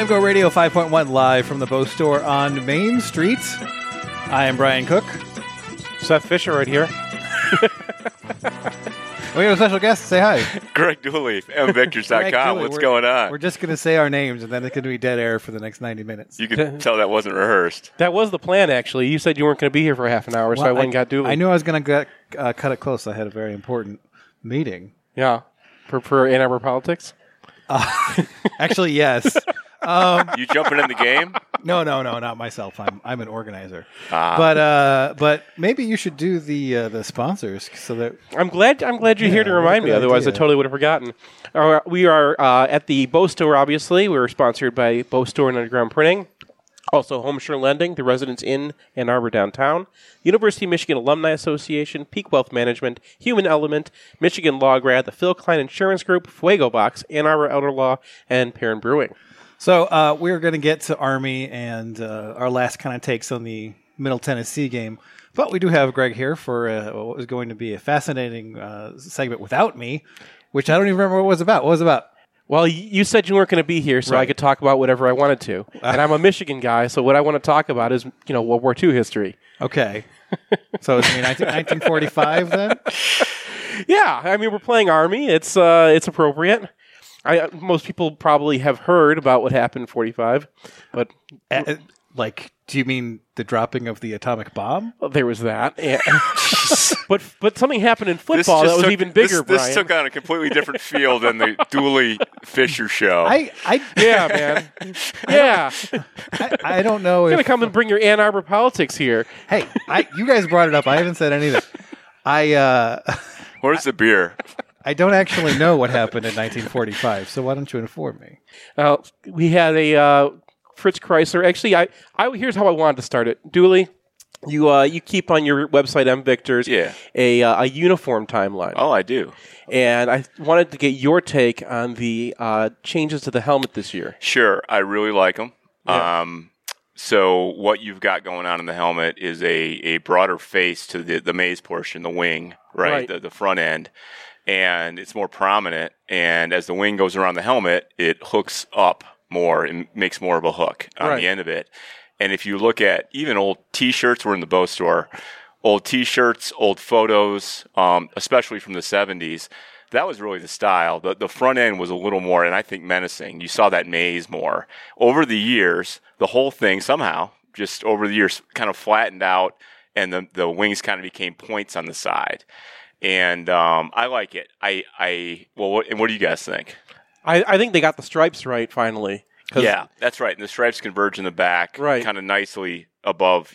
Go Radio 5.1 live from the Bow Store on Main Street. I am Brian Cook. Seth Fisher right here. We have a special guest. Say hi. Greg Dooley, MVictors.com. What's going on? We're just going to say our names, and then it's going to be dead air for the next 90 minutes. You can tell that wasn't rehearsed. That was the plan, actually. You said you weren't going to be here for half an hour, so I went and got Dooley. I knew I was going to cut it close. I had a very important meeting. Yeah. For Ann Arbor politics? Actually, yes. You jumping in the game? No, not myself. I'm an organizer. But maybe you should do the sponsors so that I'm glad you're here to remind me. Otherwise, I totally would have forgotten. We are at the Bow Store. Obviously, we're sponsored by Bow Store and Underground Printing. Also, Homeshore Lending, the Residence Inn, Ann Arbor downtown, University of Michigan Alumni Association, Peak Wealth Management, Human Element, Michigan Law Grad, the Phil Klein Insurance Group, Fuego Box, Ann Arbor Elder Law, and Perrin Brewing. So we're going to get to Army and our last kind of takes on the Middle Tennessee game. But we do have Greg here for what was going to be a fascinating segment without me, which I don't even remember what it was about. What was it about? Well, you said you weren't going to be here, so I could talk about whatever I wanted to. And I'm a Michigan guy, so what I want to talk about is, World War II history. Okay. So it's 1945 then? Yeah, I mean, we're playing Army. It's appropriate. Most people probably have heard about what happened in 45, but do you mean the dropping of the atomic bomb? Well, there was that. Yeah. but something happened in football that was even bigger, Brian. This took on a completely different feel than the Dooley Fisher show. Yeah, man. Yeah. I don't know if... You're going to come and bring your Ann Arbor politics here. Hey, you guys brought it up. I haven't said anything. Where's the beer? I don't actually know what happened in 1945, so why don't you inform me? We had a Fritz Chrysler. Actually, here's how I wanted to start it. Dooley, you keep on your website, MVictors, a uniform timeline. Oh, I do. And I wanted to get your take on the changes to the helmet this year. Sure. I really like them. Yeah. So what you've got going on in the helmet is a broader face to the maze portion, the wing, right? The front end. And it's more prominent, and as the wing goes around the helmet, it hooks up more and makes more of a hook on the end of it. And if you look at even old T-shirts, we're in the Bow Store, old T-shirts, old photos, especially from the 70s, that was really the style. The front end was a little more, and I think menacing. You saw that maze more. Over the years, the whole thing somehow, just over the years, kind of flattened out, and the wings kind of became points on the side. And I like it. What do you guys think? I think they got the stripes right finally. Yeah, that's right. And the stripes converge in the back, kind of nicely above,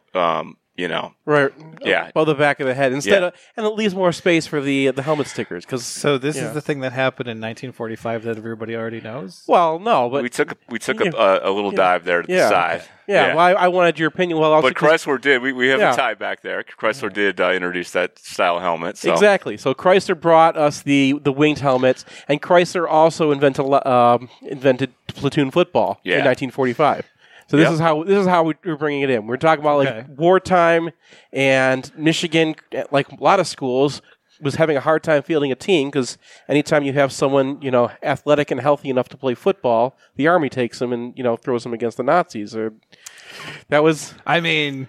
Right. Yeah. Above the back of the head and it leaves more space for the helmet stickers. So this is the thing that happened in 1945 that everybody already knows? Well, no, but we took a little dive there to the side. Yeah. Well, I wanted your opinion. Well, also but Chrysler did. We have a tie back there. Chrysler did introduce that style helmet. So. Exactly. So Chrysler brought us the winged helmets, and Chrysler also invented platoon football in 1945. So this is how we're bringing it in. We're talking about wartime, and Michigan, like a lot of schools, was having a hard time fielding a team because anytime you have someone athletic and healthy enough to play football, the Army takes them and throws them against the Nazis. Or that was. I mean,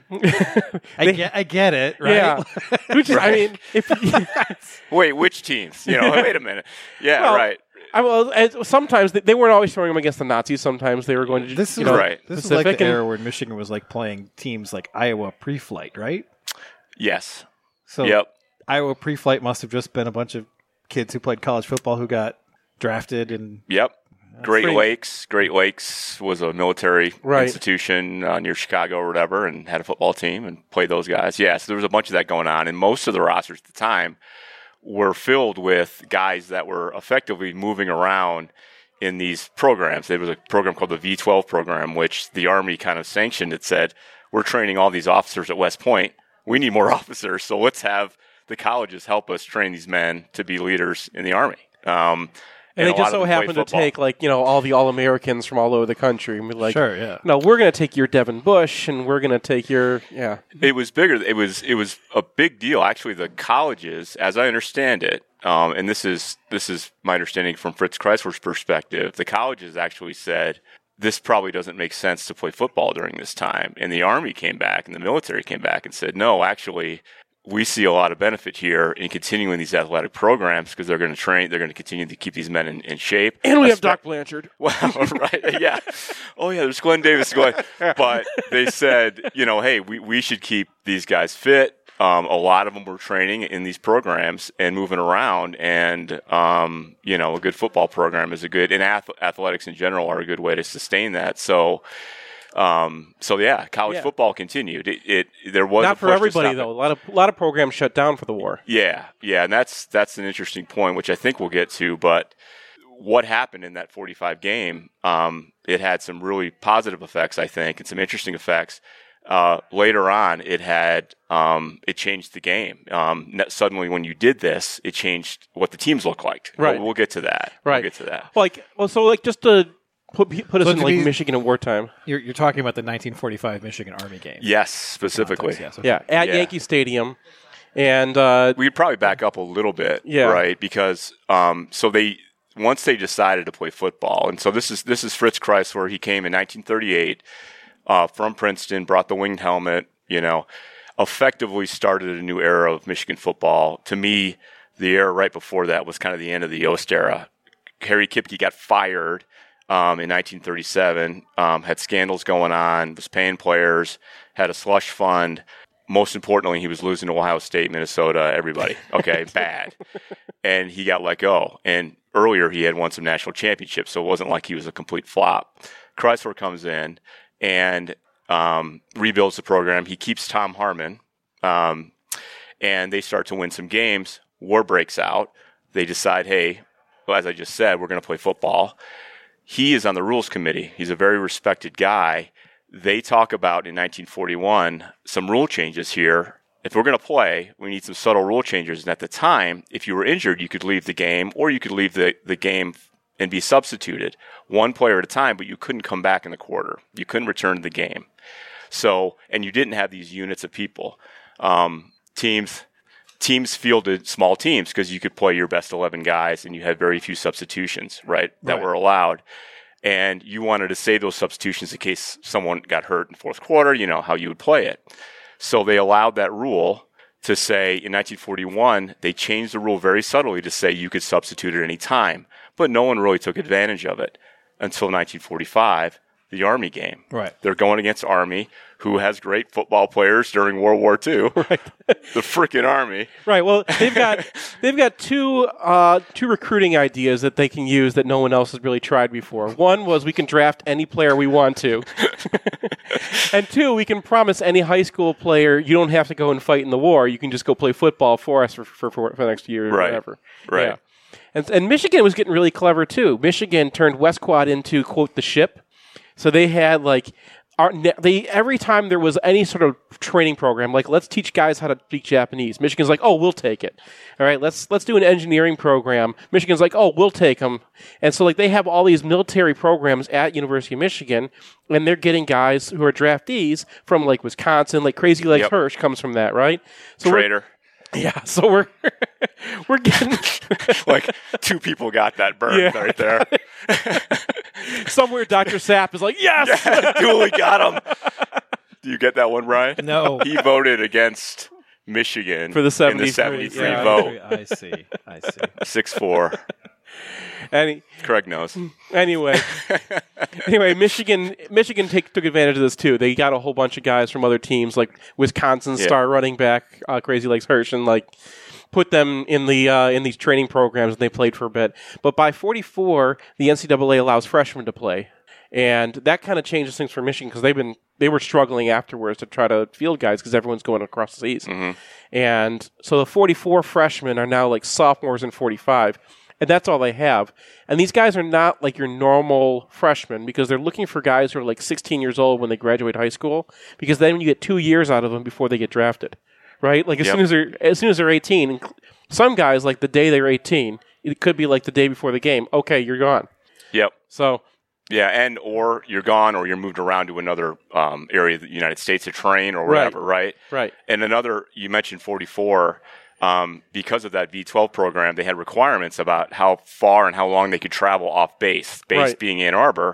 I get it, right? Yeah. I mean, wait, which teams? Wait a minute. Yeah, well, right. Sometimes they weren't always throwing them against the Nazis. Sometimes they were going to This is like the era where Michigan was like playing teams like Iowa Pre-Flight, right? Yes. So Iowa Pre-Flight must have just been a bunch of kids who played college football who got drafted and. Yep. Great Lakes was a military institution near Chicago or whatever, and had a football team and played those guys. Yeah, so there was a bunch of that going on, and most of the rosters at the time were filled with guys that were effectively moving around in these programs. There was a program called the V-12 program, which the Army kind of sanctioned. It said, we're training all these officers at West Point. We need more officers, so let's have the colleges help us train these men to be leaders in the Army. And they just so happened to take, all the All-Americans from all over the country and be like, sure, yeah. No, we're going to take your Devin Bush, and we're going to take your, It was bigger. It was a big deal. Actually, the colleges, as I understand it, and this is my understanding from Fritz Chrysler's perspective, the colleges actually said, this probably doesn't make sense to play football during this time. And the Army came back and the military came back and said, no, actually, we see a lot of benefit here in continuing these athletic programs because they're going to train, they're going to continue to keep these men in shape. And we have Doc Blanchard. Well, right, yeah. Oh, yeah, there's Glenn Davis going. But they said, hey, we should keep these guys fit. A lot of them were training in these programs and moving around, and a good football program is and athletics in general are a good way to sustain that. So college football continued. There was not for everybody though. A lot of programs shut down for the war. Yeah, and that's an interesting point, which I think we'll get to. But what happened in that 45 game? It had some really positive effects, I think, and some interesting effects. Later on, it changed the game. Suddenly, when you did this, it changed what the teams look like. Right. We'll get to that. Right. We'll get to that. Just to put us in Michigan in wartime. You're talking about the 1945 Michigan Army game. Yes, specifically. At Yankee Stadium, and we'd probably back up a little bit, right? Because once they decided to play football, and so this is Fritz Kreisler. He came in 1938 from Princeton, brought the winged helmet. Effectively started a new era of Michigan football. To me, the era right before that was kind of the end of the Yost era. Harry Kipke got fired in 1937, had scandals going on, was paying players, had a slush fund. Most importantly, he was losing to Ohio State, Minnesota, everybody. Okay, bad. And he got let go. And earlier he had won some national championships, so it wasn't like he was a complete flop. Kreisler comes in and rebuilds the program. He keeps Tom Harmon, and they start to win some games. War breaks out. They decide, hey, well, as I just said, we're going to play football. He is on the rules committee. He's a very respected guy. They talk about, in 1941, some rule changes here. If we're going to play, we need some subtle rule changes. And at the time, if you were injured, you could leave the game, or you could leave the game and be substituted, one player at a time, but you couldn't come back in the quarter. You couldn't return to the game. So, and you didn't have these units of people. Teams fielded small teams because you could play your best 11 guys and you had very few substitutions, right, that were allowed. And you wanted to save those substitutions in case someone got hurt in fourth quarter, how you would play it. So they allowed that rule to say in 1941, they changed the rule very subtly to say you could substitute at any time. But no one really took advantage of it until 1945, the Army game. Right. They're going against Army, who has great football players during World War II. Right. The freaking Army. Right. Well, they've got two recruiting ideas that they can use that no one else has really tried before. One was we can draft any player we want to. And two, we can promise any high school player you don't have to go and fight in the war. You can just go play football for us for the next year or whatever. Right. Yeah. And Michigan was getting really clever, too. Michigan turned West Quad into, quote, the ship. So they had, every time there was any sort of training program, let's teach guys how to speak Japanese. Michigan's like, oh, we'll take it. All right, let's do an engineering program. Michigan's like, oh, we'll take them. And so, they have all these military programs at University of Michigan, and they're getting guys who are draftees from, Wisconsin. Crazy Legs Hirsch comes from that, right? So Traitor. Yeah, so we're getting two people got that burn right there. Somewhere Dr. Sapp is like, yes! Yeah, Dooley got him. Do you get that one, Brian? No. He voted against Michigan for the 73 vote. I see. 6-4. Craig knows. Anyway, Michigan took advantage of this too. They got a whole bunch of guys from other teams, like Wisconsin's star running back Crazy Legs Hirsch, and put them in these training programs, and they played for a bit. But by 44, the NCAA allows freshmen to play, and that kind of changes things for Michigan because they were struggling afterwards to try to field guys because everyone's going across the seas, and so the 44 freshmen are now sophomores in 45. And that's all they have. And these guys are not your normal freshmen because they're looking for guys who are 16 years old when they graduate high school, because then you get 2 years out of them before they get drafted, right? As soon as they're 18, some guys, the day they're 18, it could be the day before the game. Okay, you're gone. Yep. So. Yeah, or you're gone, or you're moved around to another area of the United States to train or whatever, right? Right. And you mentioned 44. Because of that V12 program, they had requirements about how far and how long they could travel off base being Ann Arbor.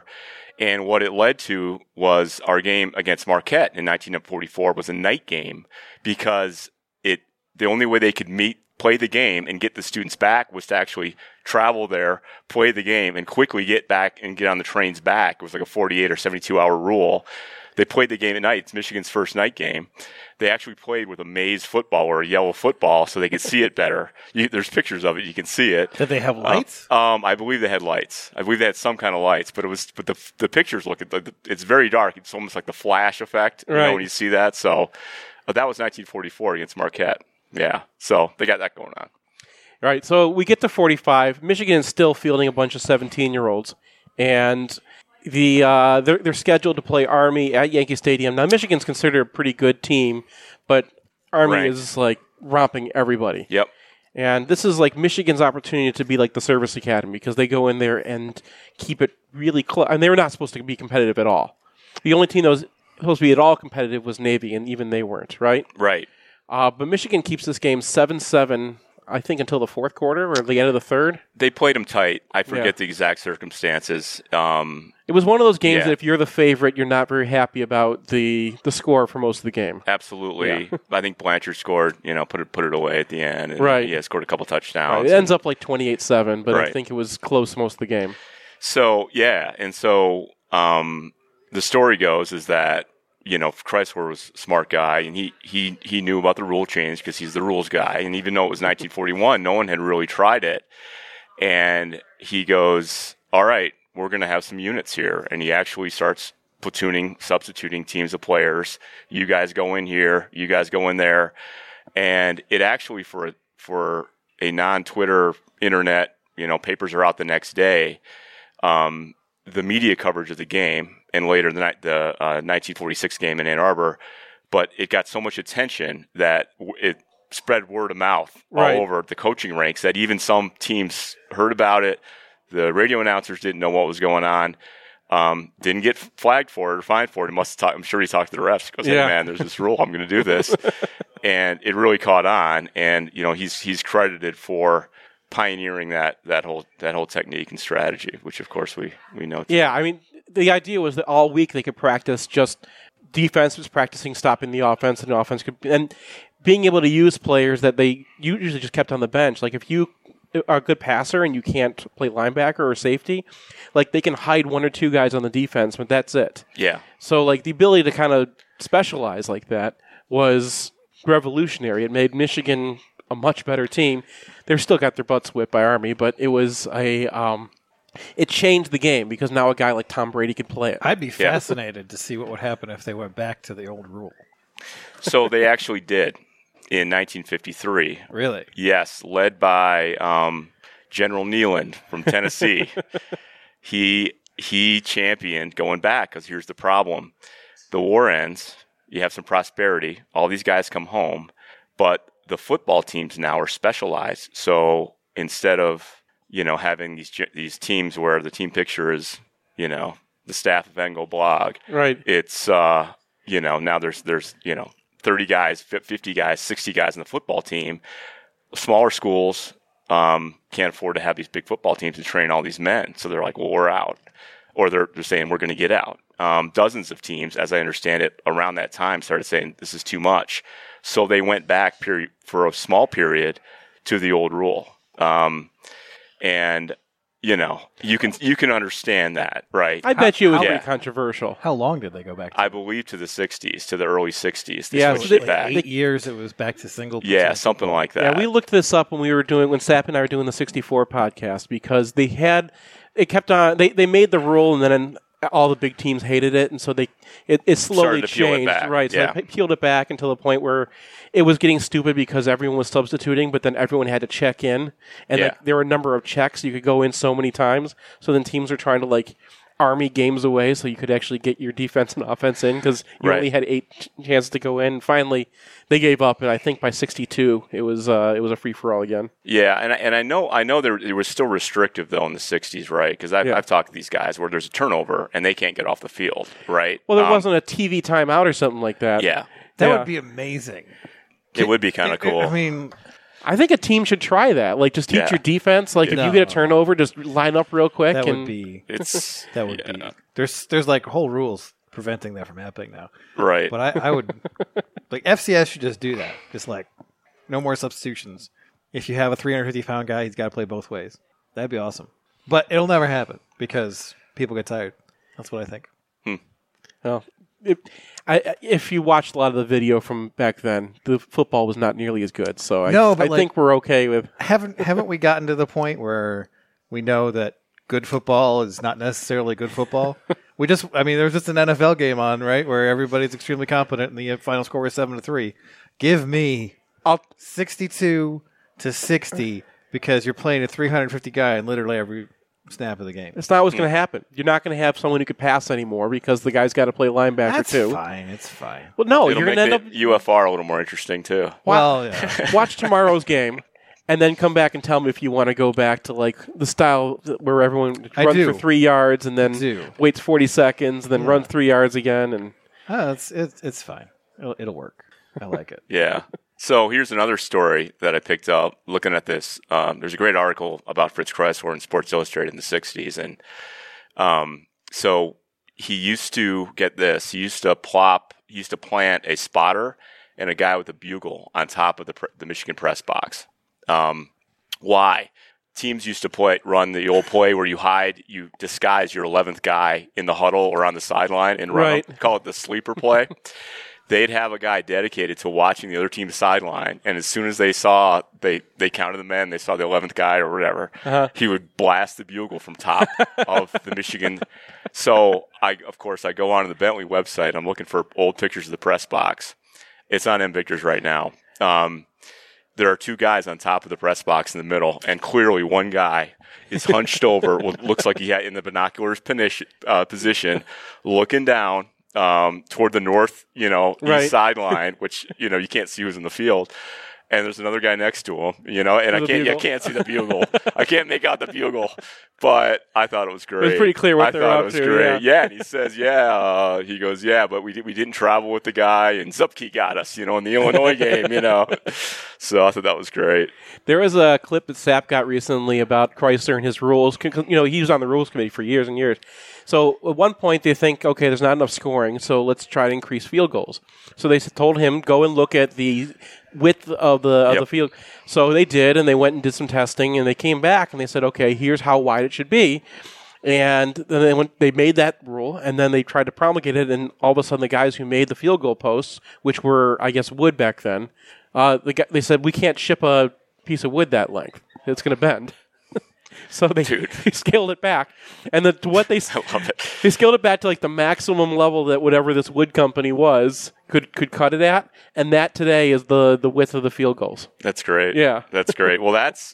And what it led to was our game against Marquette in 1944 was a night game because the only way they could play the game and get the students back was to actually travel there, play the game, and quickly get back and get on the trains back. It was like a 48 or 72-hour rule. They played the game at night. It's Michigan's first night game. They actually played with a maize football or a yellow football so they could see it better. There's pictures of it. You can see it. Did they have lights? I believe they had lights. I believe they had some kind of lights, but the pictures look it's very dark. It's almost like the flash effect when you see that. So that was 1944 against Marquette. Yeah, so they got that going on. All right, so we get to 45. Michigan is still fielding a bunch of 17-year-olds, and they're scheduled to play Army at Yankee Stadium. Now, Michigan's considered a pretty good team, but Army is like romping everybody. Yep. And this is like Michigan's opportunity to be like the service academy because they go in there and keep it really close. And they were not supposed to be competitive at all. The only team that was supposed to be at all competitive was Navy, and even they weren't, right? Right. But Michigan keeps this game 7-7, I think, until the fourth quarter or the end of the third. They played them tight. I forget the exact circumstances. It was one of those games that if you're the favorite, you're not very happy about the score for most of the game. Absolutely. Yeah. I think Blanchard scored, put it away at the end. And he scored a couple touchdowns. It ends up like 28-7, but I think it was close most of the game. So, the story goes is that, Chrysler was a smart guy, and he knew about the rule change because he's the rules guy. And even though it was 1941, no one had really tried it. And he goes, all right, we're going to have some units here. And he actually starts platooning, substituting teams of players. You guys go in here. You guys go in there. And it actually, for a non-Twitter internet, papers are out the next day. The media coverage of the game, and later the 1946 game in Ann Arbor, but it got so much attention that it spread word of mouth all over the coaching ranks that even some teams heard about it. The radio announcers didn't know what was going on. Didn't get flagged for it or fined for it. I'm sure he talked to the refs. He goes, hey, man, there's this rule. I'm going to do this. And it really caught on. And, he's credited for pioneering that whole technique and strategy, which, of course, we know. Yeah, I mean, the idea was that all week they could practice just defense was practicing stopping the offense, and the offense could, and being able to use players that they usually just kept on the bench. Like if you are a good passer and you can't play linebacker or safety, like they can hide one or two guys on the defense, but that's it. Yeah. So like the ability to kind of specialize like that was revolutionary. It made Michigan a much better team. They still got their butts whipped by Army, but it was it changed the game because now a guy like Tom Brady could play it. I'd be fascinated to see what would happen if they went back to the old rule. So they actually did in 1953. Really? Yes, led by General Neyland from Tennessee. He championed going back because here's the problem. The war ends. You have some prosperity. All these guys come home. But the football teams now are specialized. So instead of having these teams where the team picture is, the staff of Engel Blog. Right. It's, now there's 30 guys, 50 guys, 60 guys in the football team. Smaller schools can't afford to have these big football teams to train all these men. So they're like, well, we're out. Or they're saying we're going to get out. Dozens of teams, as I understand it, around that time started saying this is too much. So they went back for a small period to the old rule. And you can understand that, right? I bet you it was pretty controversial. How long did they go back to? I believe to the 60s, to the early 60s. They switched it back. 8 years it was back to single. Yeah, something like that. Yeah, we looked this up when Sapp and I were doing the 64 podcast because they kept on, they made the rule and then all the big teams hated it, and so it slowly changed. Right, so they peeled it back until the point where it was getting stupid because everyone was substituting, but then everyone had to check in, and there were a number of checks. You could go in so many times, so then teams were trying to Army games away so you could actually get your defense and offense in because you only had 8 chances to go in. Finally, they gave up, and I think by 62, it was a free-for-all again. Yeah, and I know it was still restrictive, though, in the 60s, right? Because I've talked to these guys where there's a turnover, and they can't get off the field, right? Well, there wasn't a TV timeout or something like that. Yeah. That would be amazing. It would be kind of cool. I mean, I think a team should try that. Like, just teach your defense. Like, if you get a turnover, just line up real quick. That would be. That would be. There's like whole rules preventing that from happening now. Right. But I would like FCS should just do that. Just like no more substitutions. If you have a 350-pound guy, he's got to play both ways. That'd be awesome. But it'll never happen because people get tired. That's what I think. Well, if you watched a lot of the video from back then, the football was not nearly as good. So I think we're okay with. Haven't we gotten to the point where we know that good football is not necessarily good football? There's just an NFL game on, right, where everybody's extremely competent and the final score is 7-3. Give me 62-60 because you're playing a 350 guy in literally every snap of the game. It's not what's going to happen. You're not going to have someone who could pass anymore because the guy's got to play linebacker too. It's fine. Well, no, It'll you're going to end up UFR a little more interesting too. Well, yeah. Watch tomorrow's game. And then come back and tell me if you want to go back to like the style where everyone runs for 3 yards and then waits 40 seconds and then runs 3 yards again. And it's fine. It'll work. I like it. Yeah. So here's another story that I picked up looking at this. There's a great article about Fritz Kreisler in Sports Illustrated in the 60s. And so he used to get this. He used to plant a spotter and a guy with a bugle on top of the Michigan press box. Why? Teams used to run the old play where you disguise your 11th guy in the huddle or on the sideline and run call it the sleeper play. They'd have a guy dedicated to watching the other team's sideline, and as soon as they saw, they counted the men, they saw the 11th guy or whatever, he would blast the bugle from top of the Michigan. So, I go onto the Bentley website. I'm looking for old pictures of the press box. It's on Invictus right now. There are two guys on top of the press box in the middle, and clearly one guy is hunched over, looks like he had in the binoculars position, looking down toward the north, east sideline, which you can't see who's in the field. And there's another guy next to him, and I can't see the bugle. I can't make out the bugle, but I thought it was great. It was pretty clear what they're up to. Great. Yeah, and he says, he goes, but we didn't travel with the guy, and Zupke got us, in the Illinois game, So I thought that was great. There was a clip that Sapp got recently about Kreisler and his rules. He was on the rules committee for years and years. So at one point they think, okay, there's not enough scoring, so let's try to increase field goals. So they told him, go and look at the width of the field. So they did, and they went and did some testing, and they came back and they said, okay, here's how wide it should be. And then they made that rule, and then they tried to promulgate it, and all of a sudden the guys who made the field goal posts, which were, I guess, wood back then, they said, we can't ship a piece of wood that length. It's going to bend. So they scaled it back, and they scaled it back to like the maximum level that whatever this wood company was could cut it at, and that today is the width of the field goals. That's great. Yeah, that's great. Well, that's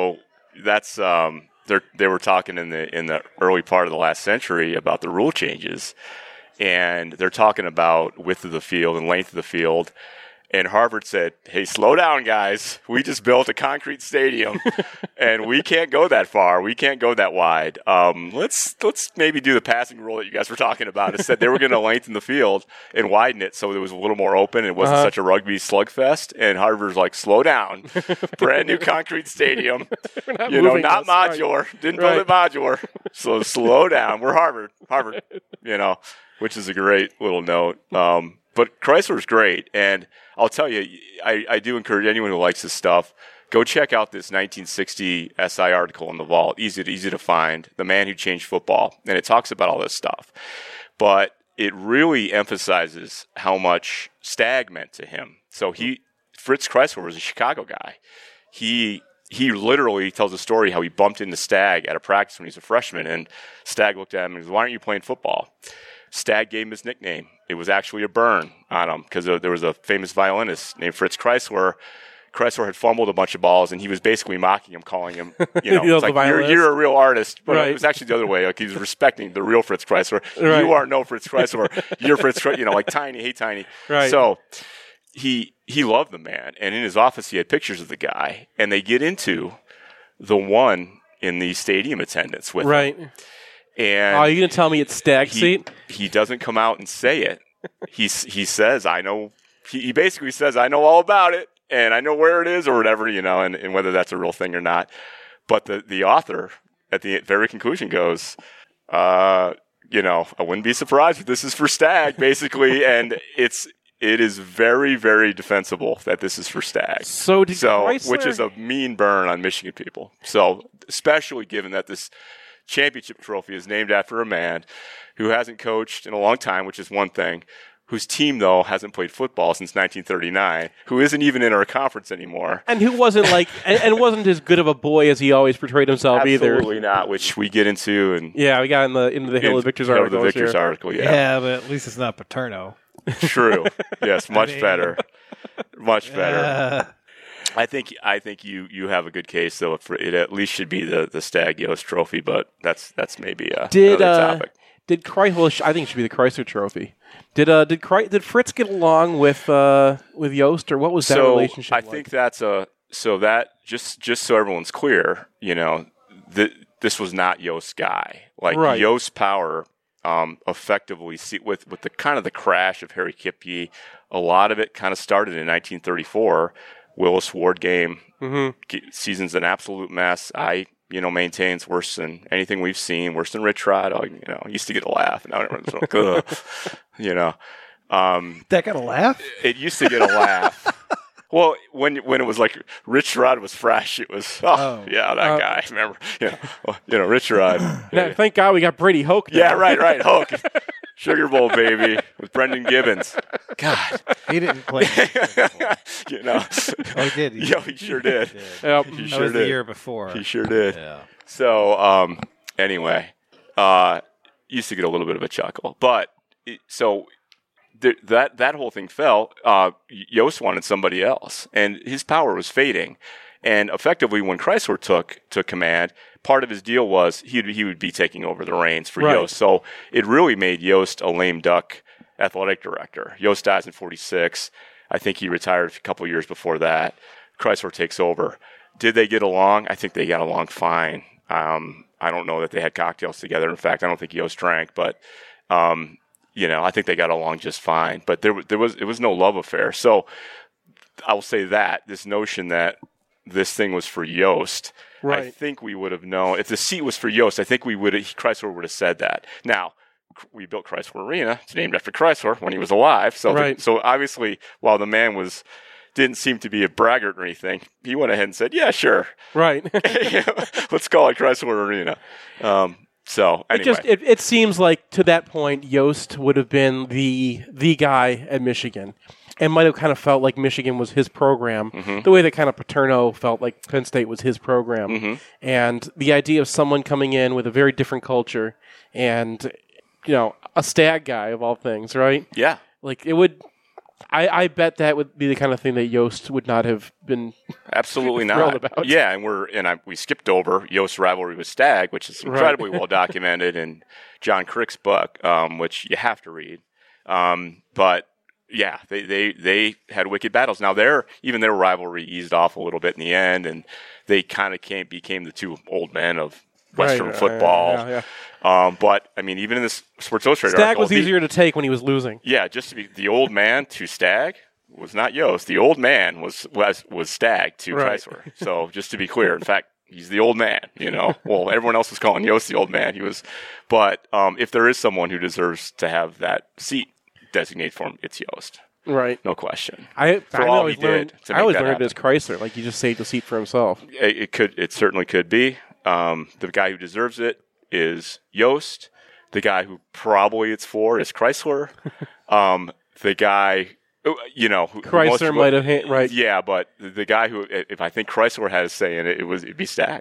they were talking in the early part of the last century about the rule changes, and they're talking about width of the field and length of the field. And Harvard said, hey, slow down, guys. We just built a concrete stadium, and we can't go that far. We can't go that wide. Let's maybe do the passing rule that you guys were talking about. It said they were going to lengthen the field and widen it so it was a little more open. It wasn't such a rugby slugfest. And Harvard's like, slow down. Brand new concrete stadium. Not modular. Right. Didn't build it modular. So slow down. We're Harvard, which is a great little note. But Kreisler's great, and I'll tell you, I do encourage anyone who likes this stuff, go check out this 1960 SI article in the Vault. Easy to find, The Man Who Changed Football, and it talks about all this stuff. But it really emphasizes how much Stagg meant to him. So Fritz Kreisler was a Chicago guy. He literally tells a story how he bumped into Stagg at a practice when he was a freshman, and Stagg looked at him and said, why aren't you playing football? Stagg gave him his nickname. It was actually a burn on him because there was a famous violinist named Fritz Kreisler. Kreisler had fumbled a bunch of balls, and he was basically mocking him, calling him, it's like, you're a real artist. But it was actually the other way. Like, he was respecting the real Fritz Kreisler. Right. You are no Fritz Kreisler. You're Fritz Kreisler, like Tiny, hey Tiny. Right. So he loved the man, and in his office he had pictures of the guy, and they get into the one in the stadium attendance with him. And are you going to tell me it's Stagg seat? He doesn't come out and say it. He says, I know. He basically says, I know all about it. and I know where it is or whatever, and whether that's a real thing or not. But the author at the very conclusion goes, I wouldn't be surprised if this is for Stag, basically, and it is very, very defensible that this is for Stag. Which is a mean burn on Michigan people. So, especially given that this championship trophy is named after a man who hasn't coached in a long time, which is one thing, whose team, though, hasn't played football since 1939, who isn't even in our conference anymore. And who wasn't and wasn't as good of a boy as he always portrayed himself either. Absolutely not, which we get into. And yeah, we got into the Hill of Victor's article. The Victor's article, yeah. Yeah, but at least it's not Paterno. True. Yes, much better. Much better. I think you have a good case, though. It at least should be the Stag Yost Trophy, but that's maybe another topic. Did Chrysler? I think it should be the Chrysler Trophy. Did Fritz get along with Yost, or what was that relationship like? I think that's just so everyone's clear, this was not Yost's guy. Like Yost's power, effectively with the kind of the crash of Harry Kipke, a lot of it kind of started in 1934. Willis Ward game, season's an absolute mess. Maintain it's worse than anything we've seen, worse than Rich Rod. Used to get a laugh, and now everyone's like, that got a laugh? It used to get a laugh. Well, when it was like Rich Rod was fresh, it was that guy. Remember, Rich Rod. Now, thank God we got Brady Hoke now. Yeah, right, Hoke. Sugar Bowl baby with Brendan Gibbons. God, he didn't play. Oh, he did. He sure did. Yep. He that was the year before. He sure did. Yeah. So, anyway, used to get a little bit of a chuckle, but that whole thing fell. Yost wanted somebody else, and his power was fading. And effectively, when Chrysler took command, part of his deal was he would be taking over the reins for Yost. So it really made Yost a lame duck athletic director. Yost dies in 1946. I think he retired a couple of years before that. Chrysler takes over. Did they get along? I think they got along fine. I don't know that they had cocktails together. In fact, I don't think Yost drank, but I think they got along just fine. But it was no love affair. So I will say that this notion that this thing was for Yost, right. I think we would have known. If the seat was for Yost, I think Chrysler would have said that. Now, we built Chrysler Arena. It's named after Chrysler when he was alive. So, so obviously, while the man didn't seem to be a braggart or anything, he went ahead and said, yeah, sure. Right. Let's call it Chrysler Arena. So anyway. It seems like to that point, Yost would have been the guy at Michigan. And might have kind of felt like Michigan was his program, the way that kind of Paterno felt like Penn State was his program. And the idea of someone coming in with a very different culture and, a Stag guy of all things, right? Yeah. Like it would, I bet that would be the kind of thing that Yost would not have been absolutely not about. Yeah, and we skipped over Yost's rivalry with Stag, which is incredibly well documented in John Crick's book, which you have to read. But yeah, they had wicked battles. Now their rivalry eased off a little bit in the end, and they kind of became the two old men of Western football. Yeah. But I mean, even in this Sports Illustrated Stag was easier to take when he was losing. Yeah, just to be the old man to Stag was not Yost. The old man was Stag to Chrysler. So just to be clear, in fact, he's the old man. Well, everyone else was calling Yost the old man. He was, but if there is someone who deserves to have that seat designated for him, it's Yost. Right. No question. I always learned it as Chrysler. Like, he just saved the seat for himself. It certainly could be. The guy who deserves it is Yost. The guy who probably it's for is Chrysler. The guy, Chrysler might have, right. Yeah, but the guy who, if I think Chrysler had a say in it, it'd be Stag.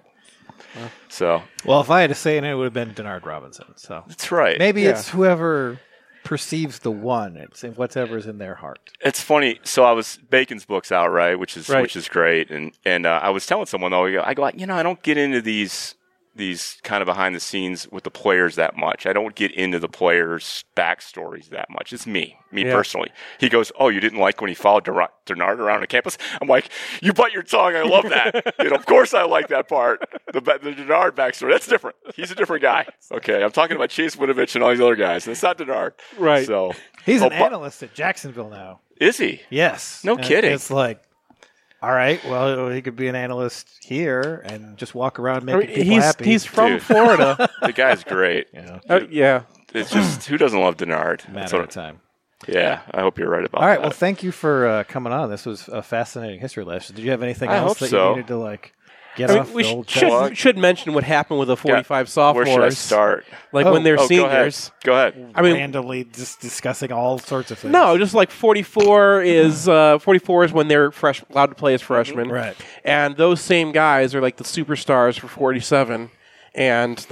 So. Well, if I had a say in it, it would have been Denard Robinson. So. That's right. Maybe it's whoever perceives the one. It's whatever's in their heart. It's funny. So Bacon's book's out, right? Which is great. And I was telling someone though, I go, I don't get into these kind of behind the scenes with the players that much. I don't get into the players' backstories that much. It's me personally. He goes, oh, you didn't like when he followed Denard around the campus? I'm like, you bite your tongue. I love that. Of course I like that part. The Denard backstory, that's different. He's a different guy. Okay, I'm talking about Chase Winovich and all these other guys, and it's not Denard. Right. So he's an analyst at Jacksonville now. Is he? Yes. No kidding. It's like All right. Well, he could be an analyst here and just walk around making people happy. He's from Florida. The guy's great. Yeah. It's just, who doesn't love Denard? Matter of time. Yeah, I hope you're right about that. All right. Well, thank you for coming on. This was a fascinating history lesson. Did you have anything else that you needed to get off we the old should mention what happened with the 45 sophomores. Where should I start? When they're seniors. Go ahead. I mean, randomly just discussing all sorts of things. No, just 44 is when they're allowed to play as freshmen. Right. And those same guys are the superstars for 47. And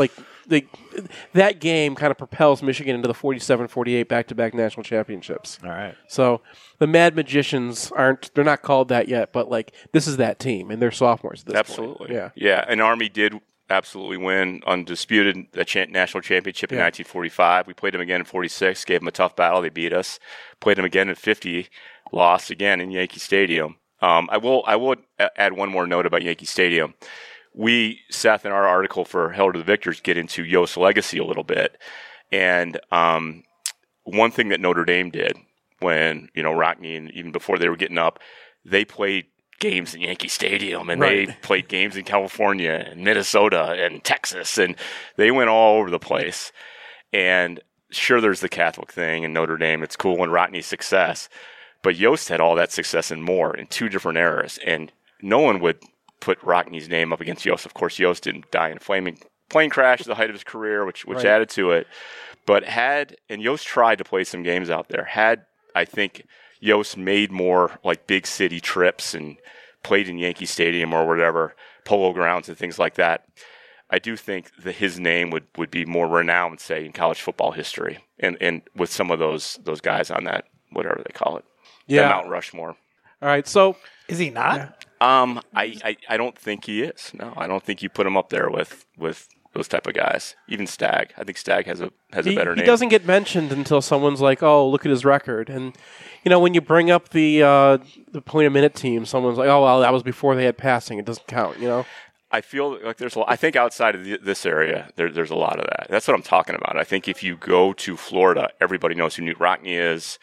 that game kind of propels Michigan into the 47-48 back-to-back national championships. All right. So the Mad Magicians they're not called that yet, but this is that team, and they're sophomores at this Absolutely. point. Yeah. And Army did absolutely win undisputed the national championship in 1945. We played them again in 46, gave them a tough battle. They beat us. Played them again in 50, lost again in Yankee Stadium. I will add one more note about Yankee Stadium. We, Seth, in our article for Hail to the Victors, get into Yost's legacy a little bit. And one thing that Notre Dame did when, Rockne, and even before they were getting up, they played games in Yankee Stadium, and they played games in California and Minnesota and Texas, and they went all over the place. And sure, there's the Catholic thing in Notre Dame. It's cool when Rockne's success. But Yost had all that success and more in two different eras, and no one would put Rockne's name up against Yost. Of course, Yost didn't die in a flaming plane crash at the height of his career, which added to it. But and Yost tried to play some games out there. I think Yost made more big city trips and played in Yankee Stadium or whatever, Polo Grounds and things like that, I do think that his name would be more renowned, say, in college football history, and with some of those guys on that, whatever they call it, that Mount Rushmore. All right, so is he not? Yeah. I don't think he is. No, I don't think you put him up there with those type of guys. Even Stagg. I think Stagg has a better name. He doesn't get mentioned until someone's like, "Oh, look at his record." And when you bring up the point a minute team, someone's like, "Oh, well, that was before they had passing. It doesn't count." I feel like there's I think outside of this area, there's a lot of that. That's what I'm talking about. I think if you go to Florida, everybody knows who Knute Rockne is.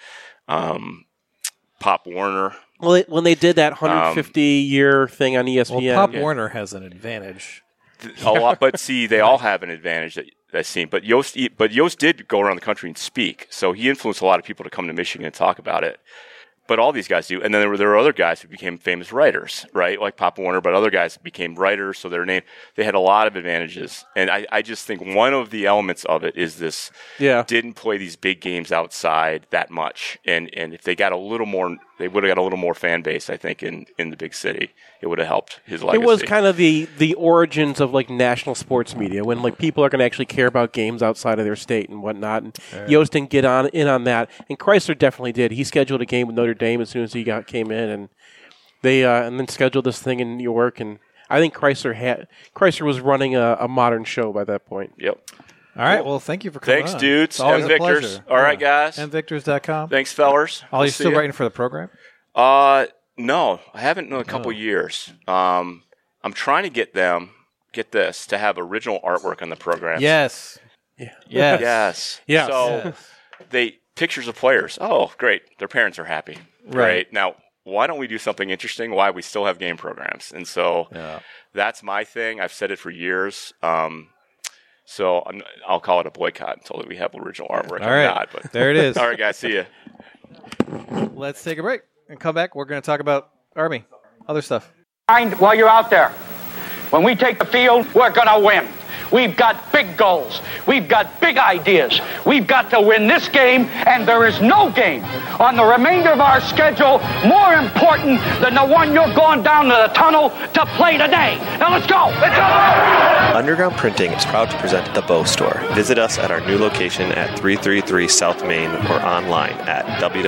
Pop Warner. Well, when they did that 150-year thing on ESPN. Well, Pop Warner has an advantage. A lot, but see, they all have an advantage that seem. But Yost did go around the country and speak, so he influenced a lot of people to come to Michigan and talk about it. But all these guys do, and then there were other guys who became famous writers, right? Like Pop Warner, but other guys became writers, so they had a lot of advantages. And I just think one of the elements of it is this: didn't play these big games outside that much, and if they got a little more. They would have got a little more fan base, I think, in the big city. It would have helped his legacy. It was kind of the origins of national sports media, when people are going to actually care about games outside of their state and whatnot. And Yost didn't get in on that, and Chrysler definitely did. He scheduled a game with Notre Dame as soon as he came in, and they and then scheduled this thing in New York. And I think Chrysler was running a modern show by that point. Yep. All right. Well, thank you for coming Thanks, dudes. Always and Victors. Pleasure. All right, guys. MVictors.com. Thanks, fellers. Are you still writing for the program? No, I haven't in a couple years. I'm trying to get this, to have original artwork on the program. Yes. Yeah. Yes. Yes. So pictures of players. Oh, great. Their parents are happy. Right. Now, why don't we do something interesting? Why we still have game programs. And so that's my thing. I've said it for years. So I'll call it a boycott until we have original artwork. All right. But there it is. All right, guys. See ya. Let's take a break and come back. We're going to talk about Army, other stuff. While you're out there, when we take the field, we're going to win. We've got big goals. We've got big ideas. We've got to win this game, and there is no game on the remainder of our schedule more important than the one you're going down to the tunnel to play today. Now let's go. Let's go. Underground Printing is proud to present the Bow Store. Visit us at our new location at 333 South Main or online at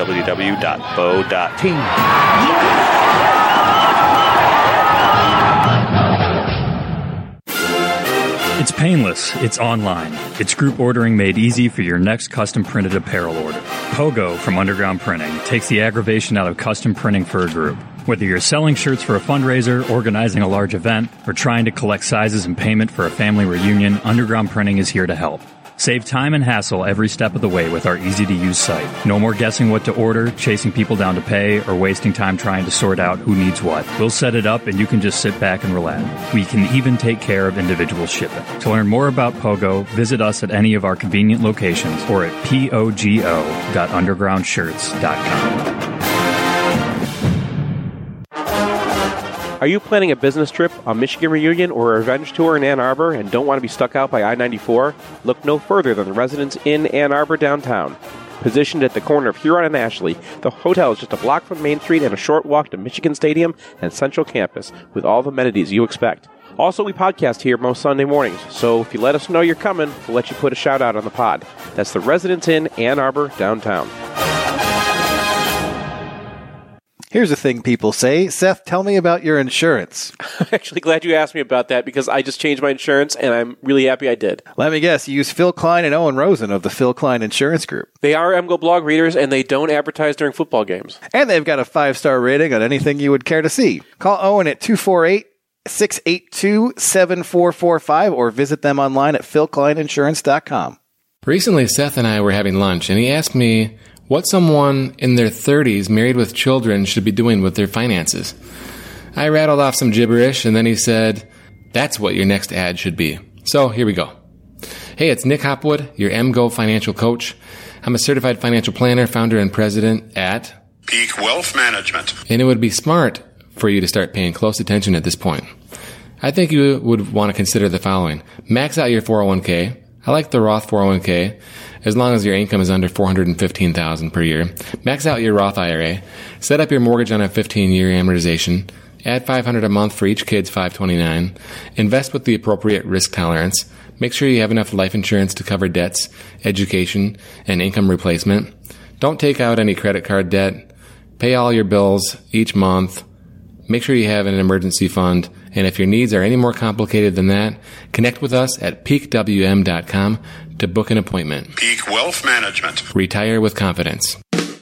www.bow.team. It's painless, it's online, it's group ordering made easy for your next custom printed apparel order. Pogo from Underground Printing takes the aggravation out of custom printing for a group. Whether you're selling shirts for a fundraiser, organizing a large event, or trying to collect sizes and payment for a family reunion, Underground Printing is here to help. Save time and hassle every step of the way with our easy-to-use site. No more guessing what to order, chasing people down to pay, or wasting time trying to sort out who needs what. We'll set it up and you can just sit back and relax. We can even take care of individual shipping. To learn more about Pogo, visit us at any of our convenient locations or at pogo.undergroundshirts.com. Are you planning a business trip, a Michigan reunion, or a revenge tour in Ann Arbor and don't want to be stuck out by I-94? Look no further than the Residence Inn Ann Arbor downtown. Positioned at the corner of Huron and Ashley, the hotel is just a block from Main Street and a short walk to Michigan Stadium and Central Campus with all the amenities you expect. Also, we podcast here most Sunday mornings, so if you let us know you're coming, we'll let you put a shout out on the pod. That's the Residence Inn Ann Arbor downtown. Here's a thing people say. Seth, tell me about your insurance. I'm actually glad you asked me about that because I just changed my insurance and I'm really happy I did. Let me guess, you use Phil Klein and Owen Rosen of the Phil Klein Insurance Group. They are MGO blog readers and they don't advertise during football games. And they've got a 5-star rating on anything you would care to see. Call Owen at 248-682-7445 or visit them online at philkleininsurance.com. Recently, Seth and I were having lunch and he asked me what someone in their 30s married with children should be doing with their finances. I rattled off some gibberish, and then he said, that's what your next ad should be. So here we go. Hey, it's Nick Hopwood, your MGO financial coach. I'm a certified financial planner, founder, and president at Peak Wealth Management. And it would be smart for you to start paying close attention at this point. I think you would want to consider the following. Max out your 401k. I like the Roth 401k, as long as your income is under $415,000 per year. Max out your Roth IRA. Set up your mortgage on a 15-year amortization. Add $500 a month for each kid's $529. Invest with the appropriate risk tolerance. Make sure you have enough life insurance to cover debts, education, and income replacement. Don't take out any credit card debt. Pay all your bills each month. Make sure you have an emergency fund. And if your needs are any more complicated than that, connect with us at peakwm.com to book an appointment. Peak Wealth Management. Retire with confidence.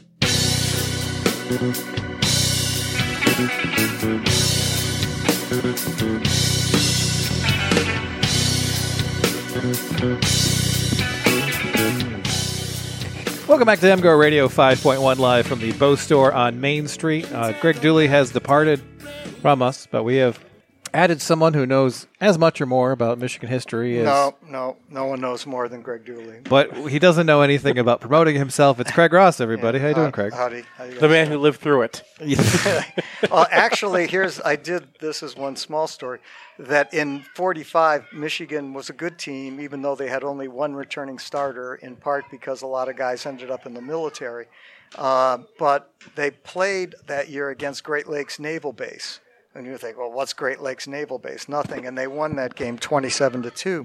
Welcome back to MGO Radio 5.1 live from the Bow Store on Main Street. Greg Dooley has departed from us, but we have added someone who knows as much or more about Michigan history as... No one knows more than Greg Dooley. But he doesn't know anything about promoting himself. It's Craig Ross, everybody. How you doing, Craig? Howdy. The man who lived through it. Actually, this is one small story, that in 45, Michigan was a good team, even though they had only one returning starter, in part because a lot of guys ended up in the military. But they played that year against Great Lakes Naval Base. And you think, well, what's Great Lakes Naval Base? Nothing. And they won that game 27-2.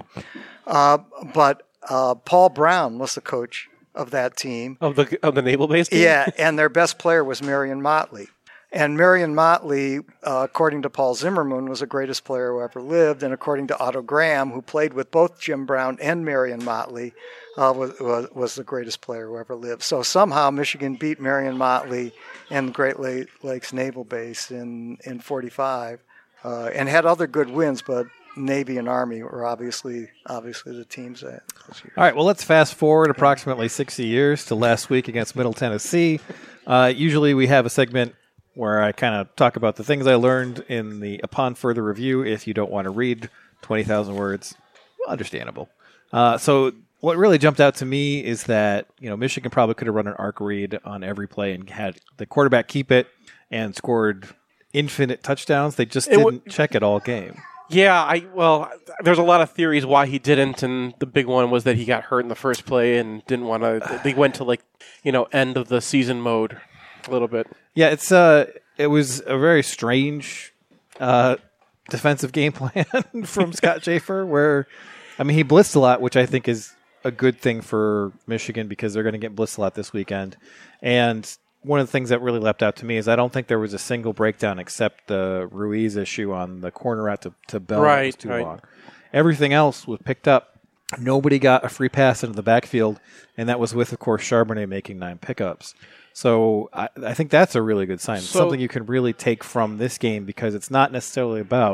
But Paul Brown was the coach of that team. Of the Naval Base team? Yeah, and their best player was Marion Motley. And Marion Motley, according to Paul Zimmerman, was the greatest player who ever lived. And according to Otto Graham, who played with both Jim Brown and Marion Motley, was the greatest player who ever lived. So somehow Michigan beat Marion Motley and Great Lakes Naval Base in 45, and had other good wins, but Navy and Army were obviously the teams that this year. All right, well, let's fast forward approximately 60 years to last week against Middle Tennessee. Usually we have a segment where I kind of talk about the things I learned in the upon further review. If you don't want to read 20,000 words, understandable. So what really jumped out to me is that, Michigan probably could have run an arc read on every play and had the quarterback keep it and scored infinite touchdowns. They just didn't check it all game. Yeah, there's a lot of theories why he didn't, and the big one was that he got hurt in the first play and didn't want to. They went to end of the season mode a little bit. Yeah, it was a very strange defensive game plan from Scott Schaefer, where he blitzed a lot, which I think is a good thing for Michigan because they're going to get blitzed a lot this weekend. And one of the things that really leapt out to me is I don't think there was a single breakdown except the Ruiz issue on the corner out to Bell. That was too long. Everything else was picked up. Nobody got a free pass into the backfield, and that was with, of course, Charbonnet making 9 pickups. So I think that's a really good sign. Something you can really take from this game because it's not necessarily about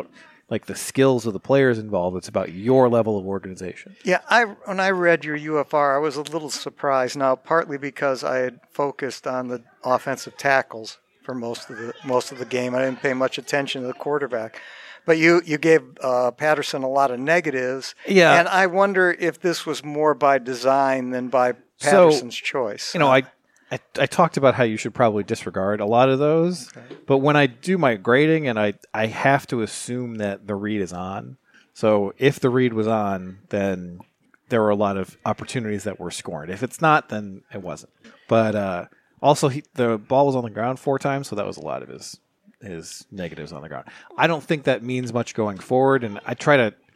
like the skills of the players involved. It's about your level of organization. Yeah, when I read your UFR, I was a little surprised. Now, partly because I had focused on the offensive tackles for most of the game. I didn't pay much attention to the quarterback. But you gave Patterson a lot of negatives. Yeah. And I wonder if this was more by design than by Patterson's choice. I talked about how you should probably disregard a lot of those, but when I do my grading, and I have to assume that the read is on. So if the read was on, then there were a lot of opportunities that were scored. If it's not, then it wasn't. But also, the ball was on the ground 4 times, so that was a lot of his negatives on the ground. I don't think that means much going forward, and I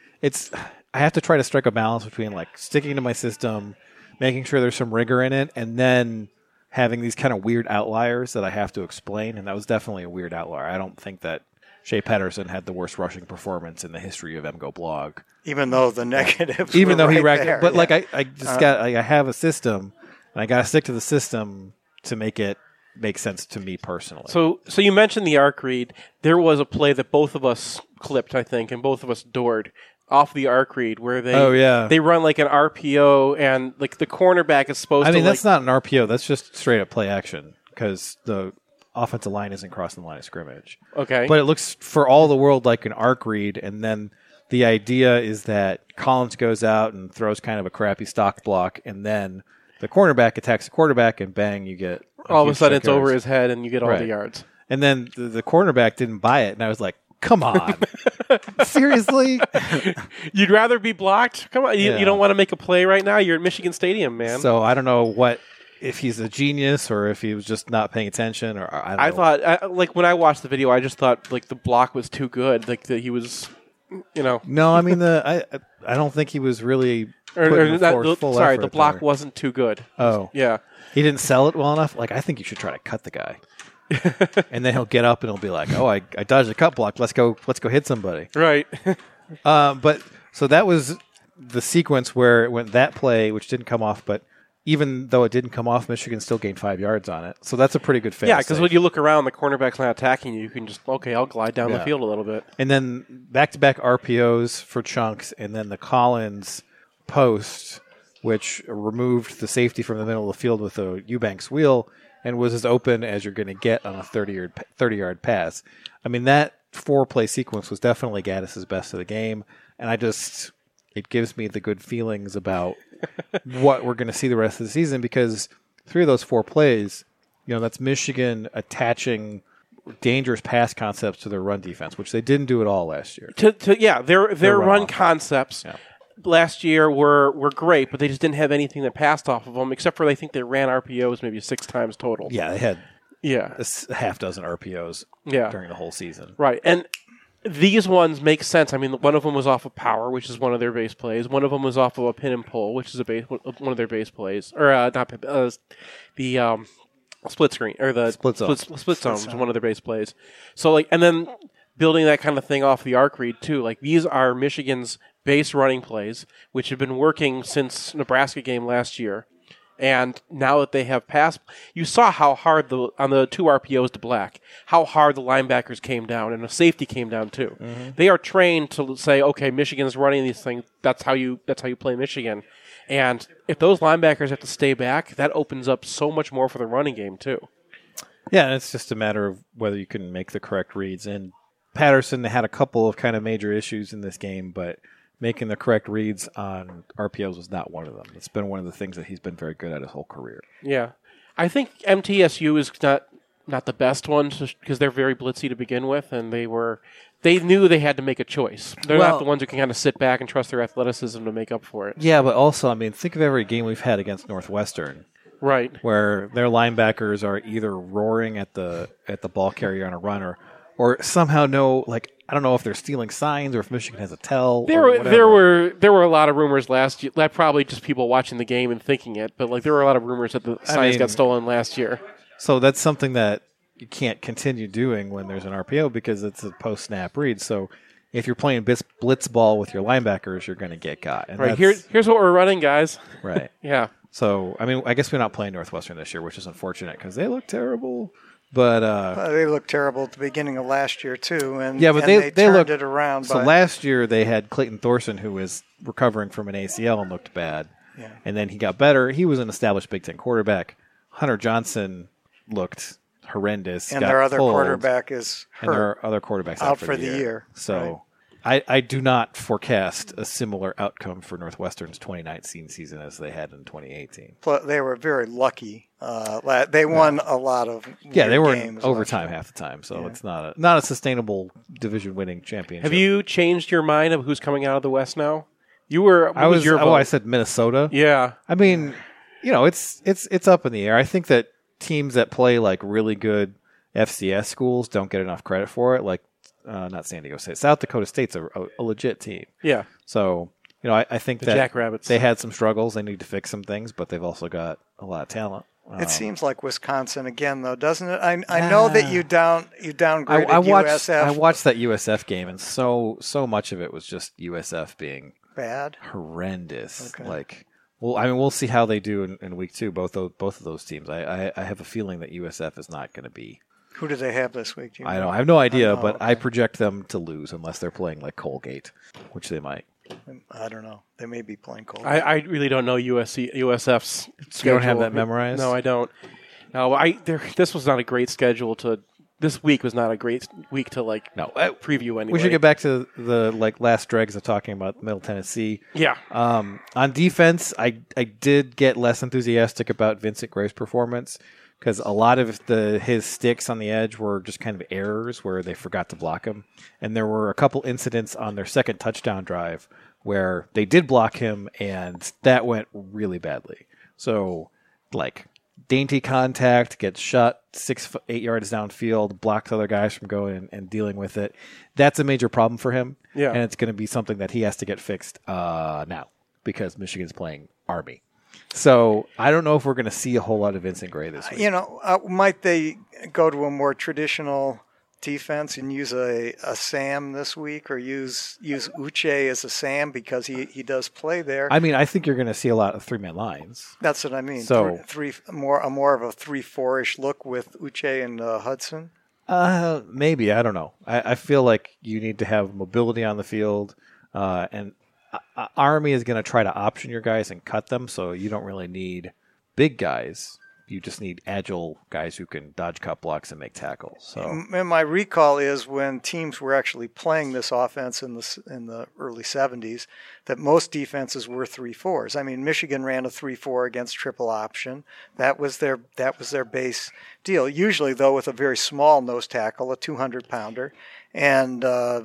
have to try to strike a balance between like sticking to my system, making sure there's some rigor in it, and then having these kind of weird outliers that I have to explain, and that was definitely a weird outlier. I don't think that Shea Patterson had the worst rushing performance in the history of MGO Blog. Even though the negatives Even were though he right racked there. but like I have a system, and I got to stick to the system to make it make sense to me personally. So you mentioned the arc read. There was a play that both of us clipped, I think, and both of us adored off the arc read where they run like an RPO and like the cornerback is supposed to. I mean, that's not an RPO. That's just straight up play action because the offensive line isn't crossing the line of scrimmage. Okay. But it looks for all the world like an arc read, and then the idea is that Collins goes out and throws kind of a crappy stock block, and then the cornerback attacks the quarterback, and bang, you get all of a sudden it's over his head, and you get all the yards. And then the cornerback didn't buy it, and I was like, come on. Seriously? You'd rather be blocked? Come on. You don't want to make a play right now? You're at Michigan Stadium, man. So I don't know if he's a genius or if he was just not paying attention. Or I don't know. Thought, like when I watched the video, I just thought like the block was too good. Like that he was, No, I mean, I don't think he was really putting forth full effort. The block wasn't too good. Oh. Yeah. He didn't sell it well enough. Like, I think you should try to cut the guy. And then he'll get up and he'll be like, "Oh, I dodged a cut block. Let's go hit somebody." Right. But so that was the sequence where it went that play, which didn't come off. But even though it didn't come off, Michigan still gained 5 yards on it. So that's a pretty good fail. Yeah, because when you look around, the cornerback's not attacking you. You can just I'll glide down the field a little bit. And then back-to-back RPOs for chunks, and then the Collins post, which removed the safety from the middle of the field with a Eubanks wheel. And was as open as you're going to get on a 30-yard pass. I mean, that 4-play sequence was definitely Gaddis's best of the game, and it gives me the good feelings about what we're going to see the rest of the season, because 3 of those 4 plays, that's Michigan attaching dangerous pass concepts to their run defense, which they didn't do at all last year. Their run concepts. Yeah. Last year were great, but they just didn't have anything that passed off of them, except for I think they ran RPOs maybe 6 times total. Yeah, they had a half dozen RPOs during the whole season. Right, and these ones make sense. I mean, one of them was off of power, which is one of their base plays. One of them was off of a pin and pull, which is one of their base plays. Or the split screen, or the split zone, which is one of their base plays. So, and then building that kind of thing off the arc read, too. Like, these are Michigan's base running plays, which have been working since Nebraska game last year. And now that they have passed, you saw how hard on the 2 RPOs to Black, how hard the linebackers came down, and the safety came down too. Mm-hmm. They are trained to say, okay, Michigan's running these things. That's how you play Michigan. And if those linebackers have to stay back, that opens up so much more for the running game too. Yeah, and it's just a matter of whether you can make the correct reads. And Patterson had a couple of kind of major issues in this game, but making the correct reads on RPOs was not one of them. It's been one of the things that he's been very good at his whole career. Yeah. I think MTSU is not the best one because they're very blitzy to begin with, and they knew they had to make a choice. They're not the ones who can kind of sit back and trust their athleticism to make up for it. Yeah, but also, I mean, think of every game we've had against Northwestern. Right. Where their linebackers are either roaring at the ball carrier on a runner, or somehow I don't know if they're stealing signs or if Michigan has a tell. There were a lot of rumors last year. Probably just people watching the game and thinking it, but there were a lot of rumors that the signs got stolen last year. So that's something that you can't continue doing when there's an RPO because it's a post-snap read. So if you're playing blitz ball with your linebackers, you're going to get got. And right. Here's what we're running, guys. Right. Yeah. So, I mean, I guess we're not playing Northwestern this year, which is unfortunate because they look terrible. But they looked terrible at the beginning of last year too, and yeah, but they they turned looked it around. So last year they had Clayton Thorson, who was recovering from an ACL and looked bad, and then he got better. He was an established Big Ten quarterback. Hunter Johnson looked horrendous, and their other quarterback is hurt. And their other quarterback's out for the year. So. Right. I do not forecast a similar outcome for Northwestern's 2019 season as they had in 2018. They were very lucky. They won a lot of they were games in overtime half the time, so it's not a sustainable division-winning championship. Have you changed your mind of who's coming out of the West now? You were. I said Minnesota. Yeah. I mean, it's up in the air. I think that teams that play like really good FCS schools don't get enough credit for it. Like. Not San Diego State. South Dakota State's a legit team. Yeah. So, I think that Jackrabbits. They had some struggles. They need to fix some things, but they've also got a lot of talent. It seems like Wisconsin again, though, doesn't it? I know that you downgraded USF. I watched that USF game, and so much of it was just USF being bad, horrendous. Okay. We'll see how they do in week 2. Both of those teams. I have a feeling that USF is not going to be. Who do they have this week? I have no idea, but I project them to lose unless they're playing like Colgate, which they might. I don't know. They may be playing Colgate. I really don't know USF's schedule. You don't have that memorized? No, I don't. No, this was not a great schedule to. This week was not a great week to preview anyway. We should get back to the last dregs of talking about Middle Tennessee. Yeah. On defense, I did get less enthusiastic about Vincent Gray's performance. Because a lot of his sticks on the edge were just kind of errors where they forgot to block him. And there were a couple incidents on their second touchdown drive where they did block him, and that went really badly. So, dainty contact, gets shot 6-8 yards downfield, blocked other guys from going and dealing with it. That's a major problem for him. Yeah. And it's going to be something that he has to get fixed now because Michigan's playing Army. So I don't know if we're going to see a whole lot of Vincent Gray this week. Might they go to a more traditional defense and use a Sam this week, or use Uche as a Sam because he does play there? I mean, I think you're going to see a lot of 3-man lines. That's what I mean. So more of a 3-4-ish look with Uche and Hudson. Maybe, I don't know. I feel like you need to have mobility on the field, and Army is going to try to option your guys and cut them, so you don't really need big guys. You just need agile guys who can dodge cut blocks and make tackles. So, and my recall is when teams were actually playing this offense in the early 70s, that most defenses were 3-4s. I mean, Michigan ran a 3-4 against triple option. That was their base deal. Usually, though, with a very small nose tackle, a 200-pounder, and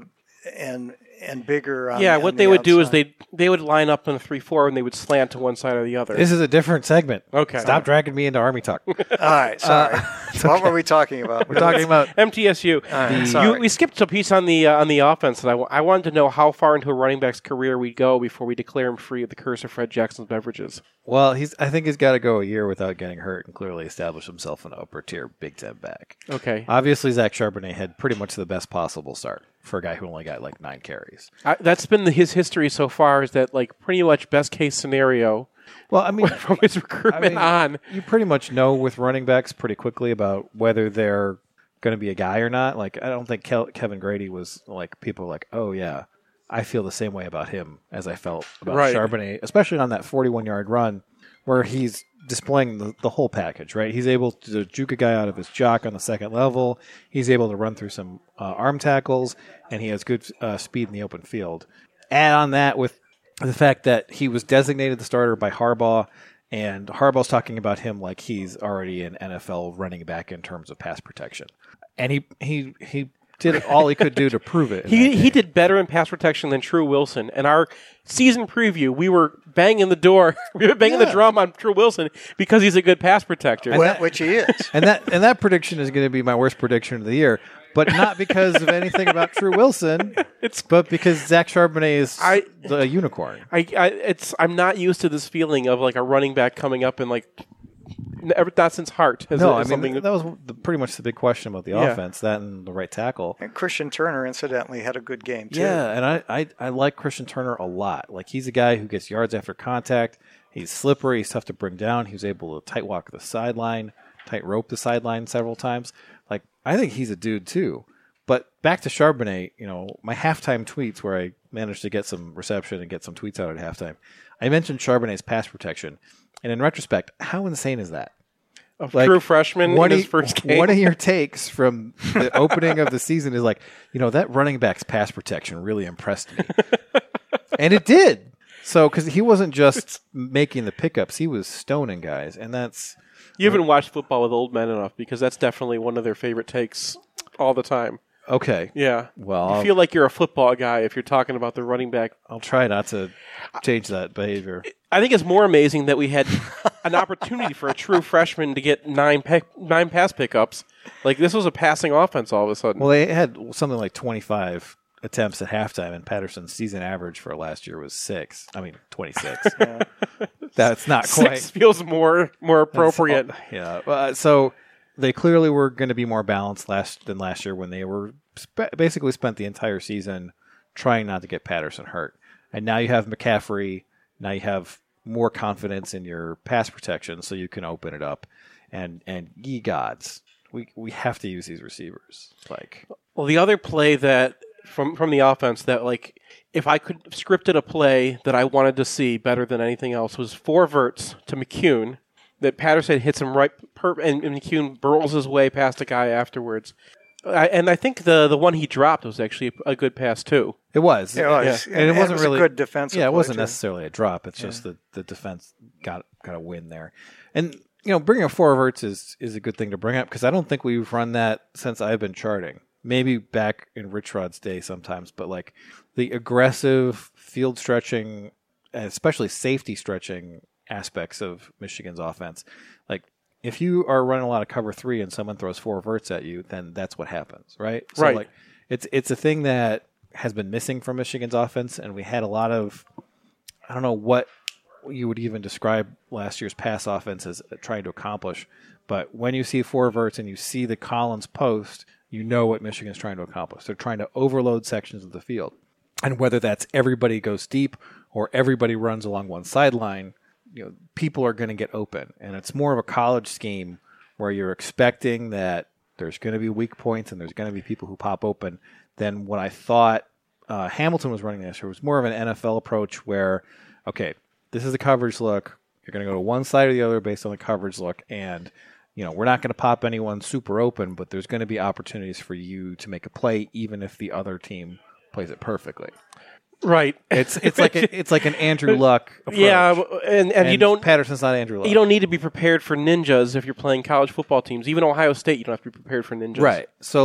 bigger. What they would do is they would line up in a 3-4 and they would slant to one side or the other. This is a different segment. Okay. Stop dragging me into Army talk. All right, sorry. What were we talking about? We're talking about MTSU. We skipped a piece on the offense, and I wanted to know how far into a running back's career we'd go before we declare him free of the curse of Fred Jackson's beverages. Well, I think he's got to go a year without getting hurt and clearly establish himself an upper-tier Big Ten back. Okay. Obviously, Zach Charbonnet had pretty much the best possible start for a guy who only got 9 carries. That's been his history so far, is that pretty much best-case snenario. Well, I mean, from his recruitment on. You pretty much know with running backs pretty quickly about whether they're going to be a guy or not. I don't think Kevin Grady was people were oh, yeah, I feel the same way about him as I felt about Charbonnet, especially on that 41-yard run where he's displaying the whole package, right? He's able to juke a guy out of his jock on the second level. He's able to run through some arm tackles, and he has good speed in the open field. Add on that with the fact that he was designated the starter by Harbaugh, and Harbaugh's talking about him like he's already an NFL running back in terms of pass protection. And he did all he could do to prove it. He did better in pass protection than True Wilson. In our season preview, we were banging the door, we were banging the drum on True Wilson because he's a good pass protector, which he is. And that prediction is going to be my worst prediction of the year, but not because of anything about True Wilson, but because Zach Charbonnet is the unicorn. I'm not used to this feeling of a running back coming up and not since Hart. That was pretty much the big question about the offense, that and the right tackle. And Christian Turner, incidentally, had a good game, too. Yeah, and I like Christian Turner a lot. He's a guy who gets yards after contact. He's slippery. He's tough to bring down. He was able to tight walk the sideline, tightrope the sideline several times. Like, I think he's a dude too. But back to Charbonnet, my halftime tweets where I managed to get some reception and get some tweets out at halftime. I mentioned Charbonnet's pass protection. And in retrospect, how insane is that? A true freshman in his first game. One of your takes from the opening of the season is like, that running back's pass protection really impressed me. And it did. So, because he wasn't just making the pickups, he was stoning guys. And that's... You haven't watched football with old men enough, because that's definitely one of their favorite takes all the time. Okay. Yeah. Well, you feel like you're a football guy if you're talking about the running back. I'll try not to change that behavior. I think it's more amazing that we had an opportunity for a true freshman to get nine pass pickups. Like, this was a passing offense all of a sudden. Well, they had something like 25 attempts at halftime, and Patterson's season average for last year was 26. Yeah. That's not quite. 6 feels more appropriate. So they clearly were going to be more balanced than last year when they were basically spent the entire season trying not to get Patterson hurt. And now you have McCaffrey. Now you have more confidence in your pass protection, so you can open it up. And ye gods, we have to use these receivers. Well, the other play that from the offense that, like, if I could have scripted a play that I wanted to see better than anything else, was 4 verts to McCune. That Patterson hits him right, and McCune burls his way past a guy afterwards. And I think the one he dropped was actually a good pass too. It was. It was. Yeah. And it wasn't really a good defensive. Yeah, it wasn't necessarily a drop. It's just the defense got a win there. And bringing up 4 verts is a good thing to bring up, because I don't think we've run that since I've been charting. Maybe back in Rich Rod's day sometimes, but like the aggressive field stretching, and especially safety stretching aspects of Michigan's offense. Like, if you are running a lot of cover 3 and someone throws 4 verts at you, then that's what happens, right? So right. Like, it's a thing that has been missing from Michigan's offense, and we had a lot of, I don't know what you would even describe last year's pass offense as trying to accomplish, but when you see 4 verts and you see the Collins post, you know what Michigan's trying to accomplish. They're trying to overload sections of the field. And whether that's everybody goes deep or everybody runs along one sideline, people are going to get open. And it's more of a college scheme where you're expecting that there's going to be weak points and there's going to be people who pop open than what I thought Hamilton was running this year. It was more of an NFL approach where, okay, this is the coverage look. You're going to go to one side or the other based on the coverage look. And, we're not going to pop anyone super open, but there's going to be opportunities for you to make a play even if the other team plays it perfectly. Right. It's like an Andrew Luck approach. Yeah, and you don't... Patterson's not Andrew Luck. You don't need to be prepared for ninjas if you're playing college football teams. Even Ohio State, you don't have to be prepared for ninjas. Right. So,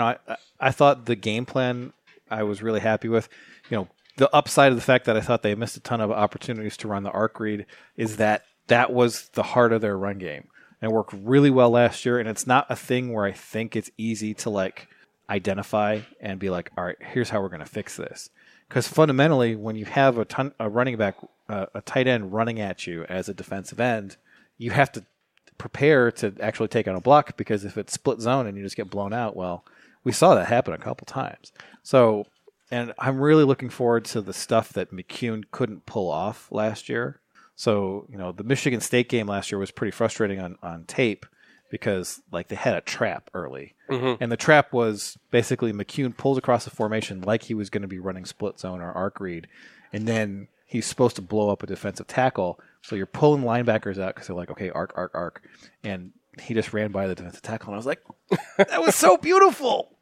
I thought the game plan I was really happy with. The upside of the fact that I thought they missed a ton of opportunities to run the arc read is that was the heart of their run game. And it worked really well last year, and it's not a thing where I think it's easy to, identify and be like, all right, here's how we're going to fix this. Because fundamentally, when you have a running back, a tight end running at you as a defensive end, you have to prepare to actually take on a block, because if it's split zone and you just get blown out, well, we saw that happen a couple times. So, and I'm really looking forward to the stuff that McCune couldn't pull off last year. So, the Michigan State game last year was pretty frustrating on tape because, they had a trap early. Mm-hmm. And the trap was basically McCune pulls across the formation like he was going to be running split zone or arc read, and then he's supposed to blow up a defensive tackle. So you're pulling linebackers out because they're like, okay, arc. And he just ran by the defensive tackle, and I was like, that was so beautiful.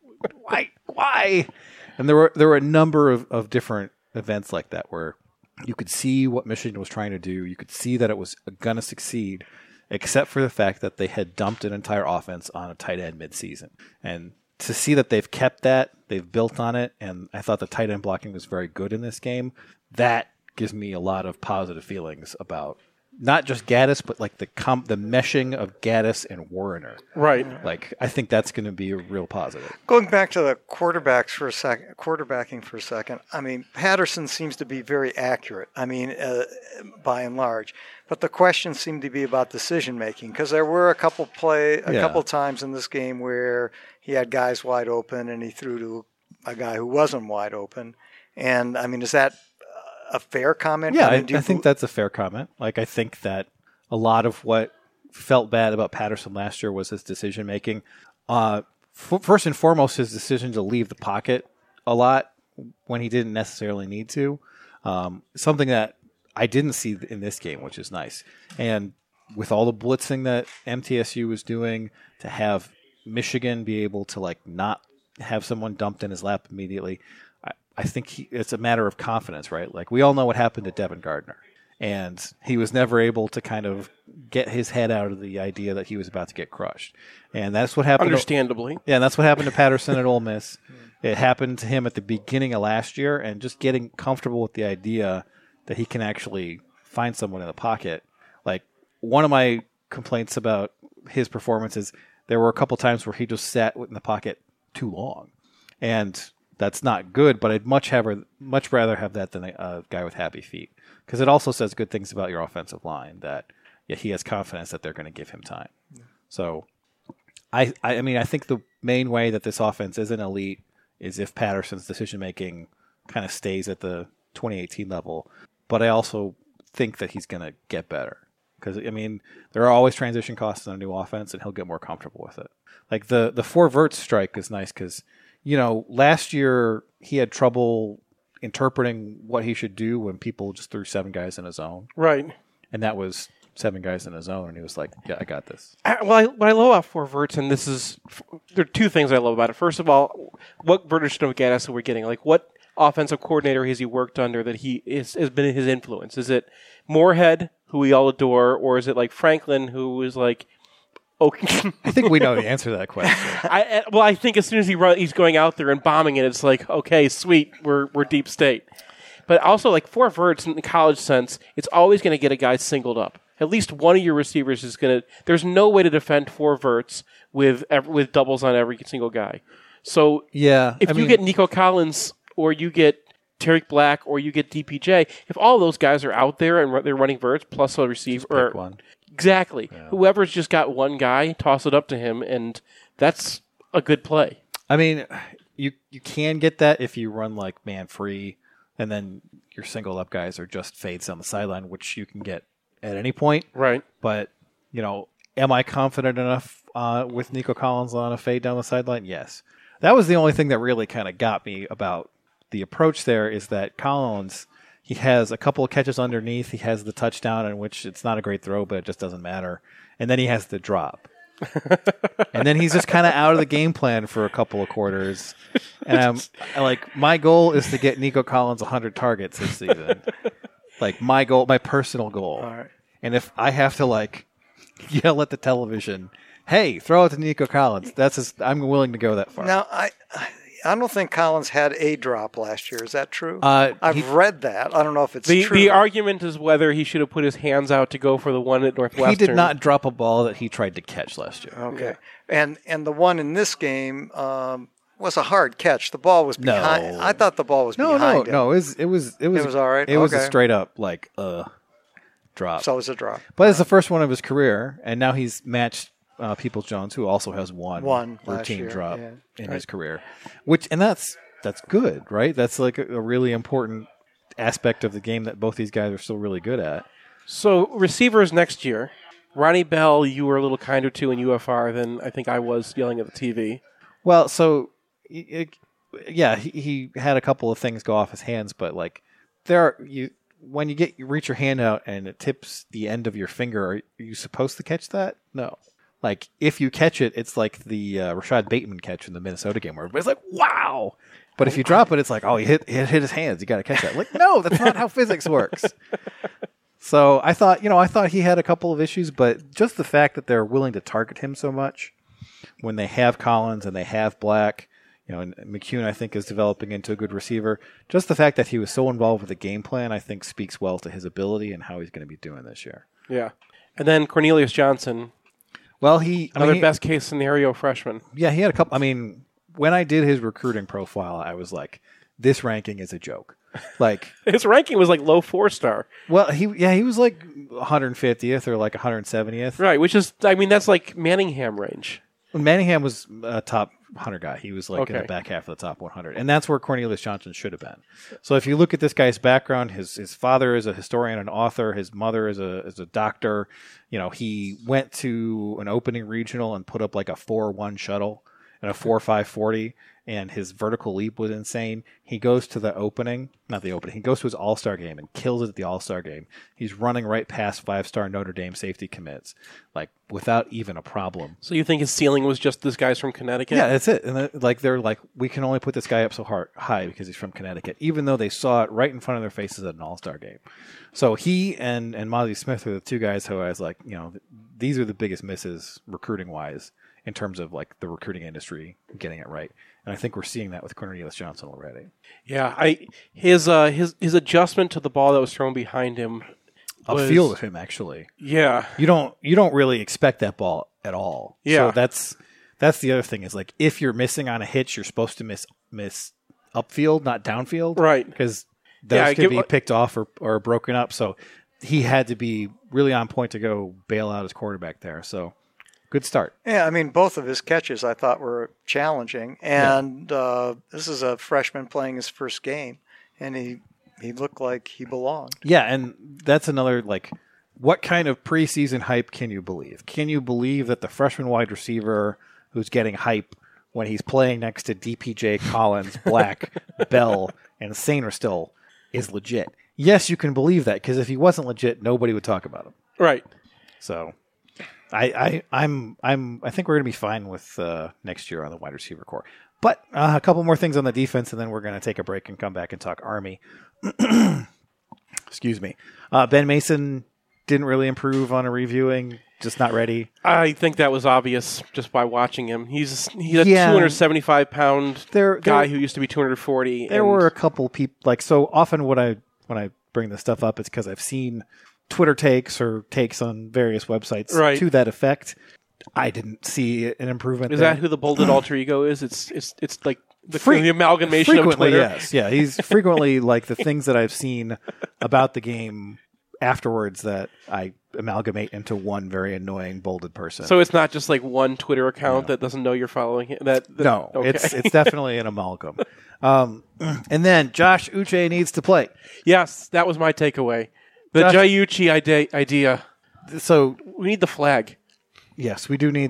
Why? And there were a number of different events like that where you could see what Michigan was trying to do. You could see that it was going to succeed, except for the fact that they had dumped an entire offense on a tight end midseason. And to see that they've kept that, they've built on it, and I thought the tight end blocking was very good in this game, that gives me a lot of positive feelings about not just Gaddis, but the meshing of Gaddis and Warrener. Right. I think that's going to be a real positive. Going back to the quarterbacking for a second, I mean, Patterson seems to be very accurate, by and large. But the questions seem to be about decision-making, because there were a couple times in this game where he had guys wide open and he threw to a guy who wasn't wide open. And, is that a fair comment? Yeah, I think that's a fair comment. I think that a lot of what felt bad about Patterson last year was his decision making. First and foremost, his decision to leave the pocket a lot when he didn't necessarily need to. Something that I didn't see in this game, which is nice. And with all the blitzing that MTSU was doing, to have Michigan be able to like not have someone dumped in his lap immediately, I think it's a matter of confidence, right? Like we all know what happened to Devin Gardner. And he was never able to kind of get his head out of the idea that he was about to get crushed. And that's what happened. Understandably. And that's what happened to Patterson at Ole Miss. It happened to him at the beginning of last year, and just getting comfortable with the idea that he can actually find someone in the pocket. Like, one of my complaints about his performance is there were a couple times where he just sat in the pocket too long. And that's not good, but I'd much rather have that than a guy with happy feet. Because it also says good things about your offensive line, that he has confidence that they're going to give him time. Yeah. So, I think the main way that this offense isn't elite is if Patterson's decision-making kind of stays at the 2018 level. But I also think that he's going to get better. Because, there are always transition costs in a new offense, and he'll get more comfortable with it. Like, the 4 verts strike is nice because, last year he had trouble interpreting what he should do when people just threw 7 guys in a zone. Right. And that was 7 guys in a zone, and he was like, yeah, I got this. What I love about 4 verts, and there are 2 things I love about it. First of all, what version of Gaddis are we getting? Like, what offensive coordinator has he worked under that has been his influence? Is it Moorhead, who we all adore, or is it like Franklin, who is like, okay? I think we know the answer to that question. I think as soon as he's going out there and bombing it, it's like, okay, sweet, we're deep state. But also, like 4 verts in the college sense, it's always going to get a guy singled up. At least one of your receivers is going to. There's no way to defend 4 verts with doubles on every single guy. So if you get Nico Collins or you get Tariq Black or you get DPJ, if all those guys are out there and they're running verts plus a receiver, or one. Exactly. Yeah. Whoever's just got one guy, toss it up to him, and that's a good play. You can get that if you run like man free, and then your single up guys are just fades on the sideline, which you can get at any point. Right. But, am I confident enough with Nico Collins on a fade down the sideline? Yes. That was the only thing that really kind of got me about the approach there, is that Collins, he has a couple of catches underneath. He has the touchdown in which it's not a great throw, but it just doesn't matter. And then he has the drop. And then he's just kind of out of the game plan for a couple of quarters. And my goal is to get Nico Collins 100 targets this season. Like my personal goal. All right. And if I have to yell at the television, "Hey, throw it to Nico Collins," I'm willing to go that far. Now, I don't think Collins had a drop last year. Is that true? I've read that. I don't know if it's true. The argument is whether he should have put his hands out to go for the one at Northwestern. He did not drop a ball that he tried to catch last year. Okay. Yeah. And the one in this game was a hard catch. The ball was behind. I thought the ball was behind him. No, it was all right. It was a straight up drop. So it was a drop. But it's the first one of his career, and now he's matched Peoples-Jones, who also has one routine drop in his career, that's good, right? That's like a really important aspect of the game that both these guys are still really good at. So receivers next year, Ronnie Bell, you were a little kinder to in UFR than I think I was yelling at the TV. Well, so he had a couple of things go off his hands, but when you reach your hand out and it tips the end of your finger, are you supposed to catch that? No. Like, if you catch it, it's like the Rashad Bateman catch in the Minnesota game where everybody's like, wow! But if you drop it, it's like, oh, he hit his hands. You got to catch that. Like, no, that's not how physics works. So I thought he had a couple of issues, but just the fact that they're willing to target him so much when they have Collins and they have Black, and McCune, I think, is developing into a good receiver. Just the fact that he was so involved with the game plan, I think, speaks well to his ability and how he's going to be doing this year. Yeah. And then Cornelius Johnson. Well, best case scenario freshman. Yeah, he had a couple. When I did his recruiting profile, I was like, this ranking is a joke. Like his ranking was like low 4-star. Well, he was like 150th or like 170th. Right, which is, that's like Manningham range. Manningham was a top 100 guy. He was like in the back half of the top 100. And that's where Cornelius Johnson should have been. So if you look at this guy's background, his father is a historian and author. His mother is a doctor. He went to an opening regional and put up like a 4.1 shuttle and a 4.5 40. And his vertical leap was insane. He goes to the opening, not the opening, he goes to his All-Star game and kills it at the All-Star game. He's running right past 5-star Notre Dame safety commits, like without even a problem. So you think his ceiling was just this guy's from Connecticut? Yeah, that's it. And they're like, we can only put this guy up so high because he's from Connecticut, even though they saw it right in front of their faces at an All-Star game. So he and Mozzie Smith are the two guys who I was like, these are the biggest misses recruiting-wise in terms of like the recruiting industry getting it right. And I think we're seeing that with Cornelius Johnson already. Yeah, his adjustment to the ball that was thrown behind him, upfield of him actually. Yeah, you don't really expect that ball at all. Yeah, so that's the other thing is like if you're missing on a hitch, you're supposed to miss upfield, not downfield, right? Because those could be picked off or broken up. So he had to be really on point to go bail out his quarterback there. So. Good start. Yeah, I mean, both of his catches I thought were challenging. And this is a freshman playing his first game, and he looked like he belonged. Yeah, and that's another, like, what kind of preseason hype can you believe? Can you believe that the freshman wide receiver who's getting hype when he's playing next to DPJ, Collins, Black, Bell, and Sainer is legit? Yes, you can believe that, because if he wasn't legit, nobody would talk about him. Right. So... I think we're going to be fine with next year on the wide receiver core. But a couple more things on the defense, and then we're going to take a break and come back and talk Army. Excuse me. Ben Mason didn't really improve on a reviewing, just not ready. I think that was obvious just by watching him. He's a 275-pound guy who used to be 240. There were a couple people, like, so often when I bring this stuff up, it's because I've seen Twitter takes or takes on various websites to that effect. I didn't see an improvement. Is that who the bolded alter ego is? It's like the amalgamation of Twitter. Yes, yeah. He's frequently like the things that I've seen about the game afterwards that I amalgamate into one very annoying bolded person. So it's not just like one Twitter account that doesn't know you're following him. No, okay. It's definitely an amalgam. And then Josh Uche needs to play. Yes, that was my takeaway. The Jayuchi idea. So we need the flag. Yes, we do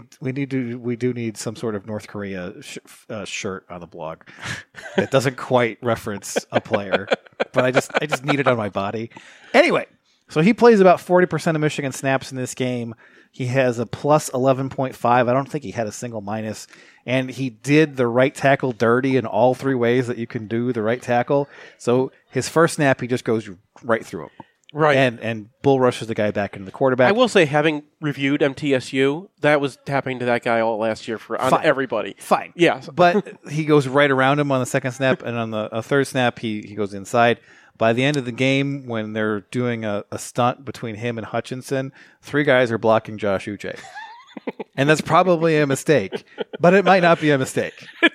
need some sort of North Korea shirt on the blog that doesn't quite reference a player, but I just need it on my body. Anyway, so he plays about 40% of Michigan snaps in this game. He has a plus 11.5. I don't think he had a single minus, and he did the right tackle dirty in all three ways that you can do the right tackle. So his first snap, he just goes right through him. Right. And bull rushes the guy back into the quarterback. I will say, having reviewed MTSU, that was happening to that guy all last year on everybody. Fine. Yeah. But he goes right around him on the second snap, and on the third snap, he goes inside. By the end of the game, when they're doing a stunt between him and Hutchinson, three guys are blocking Josh Uche. And that's probably a mistake, but it might not be a mistake.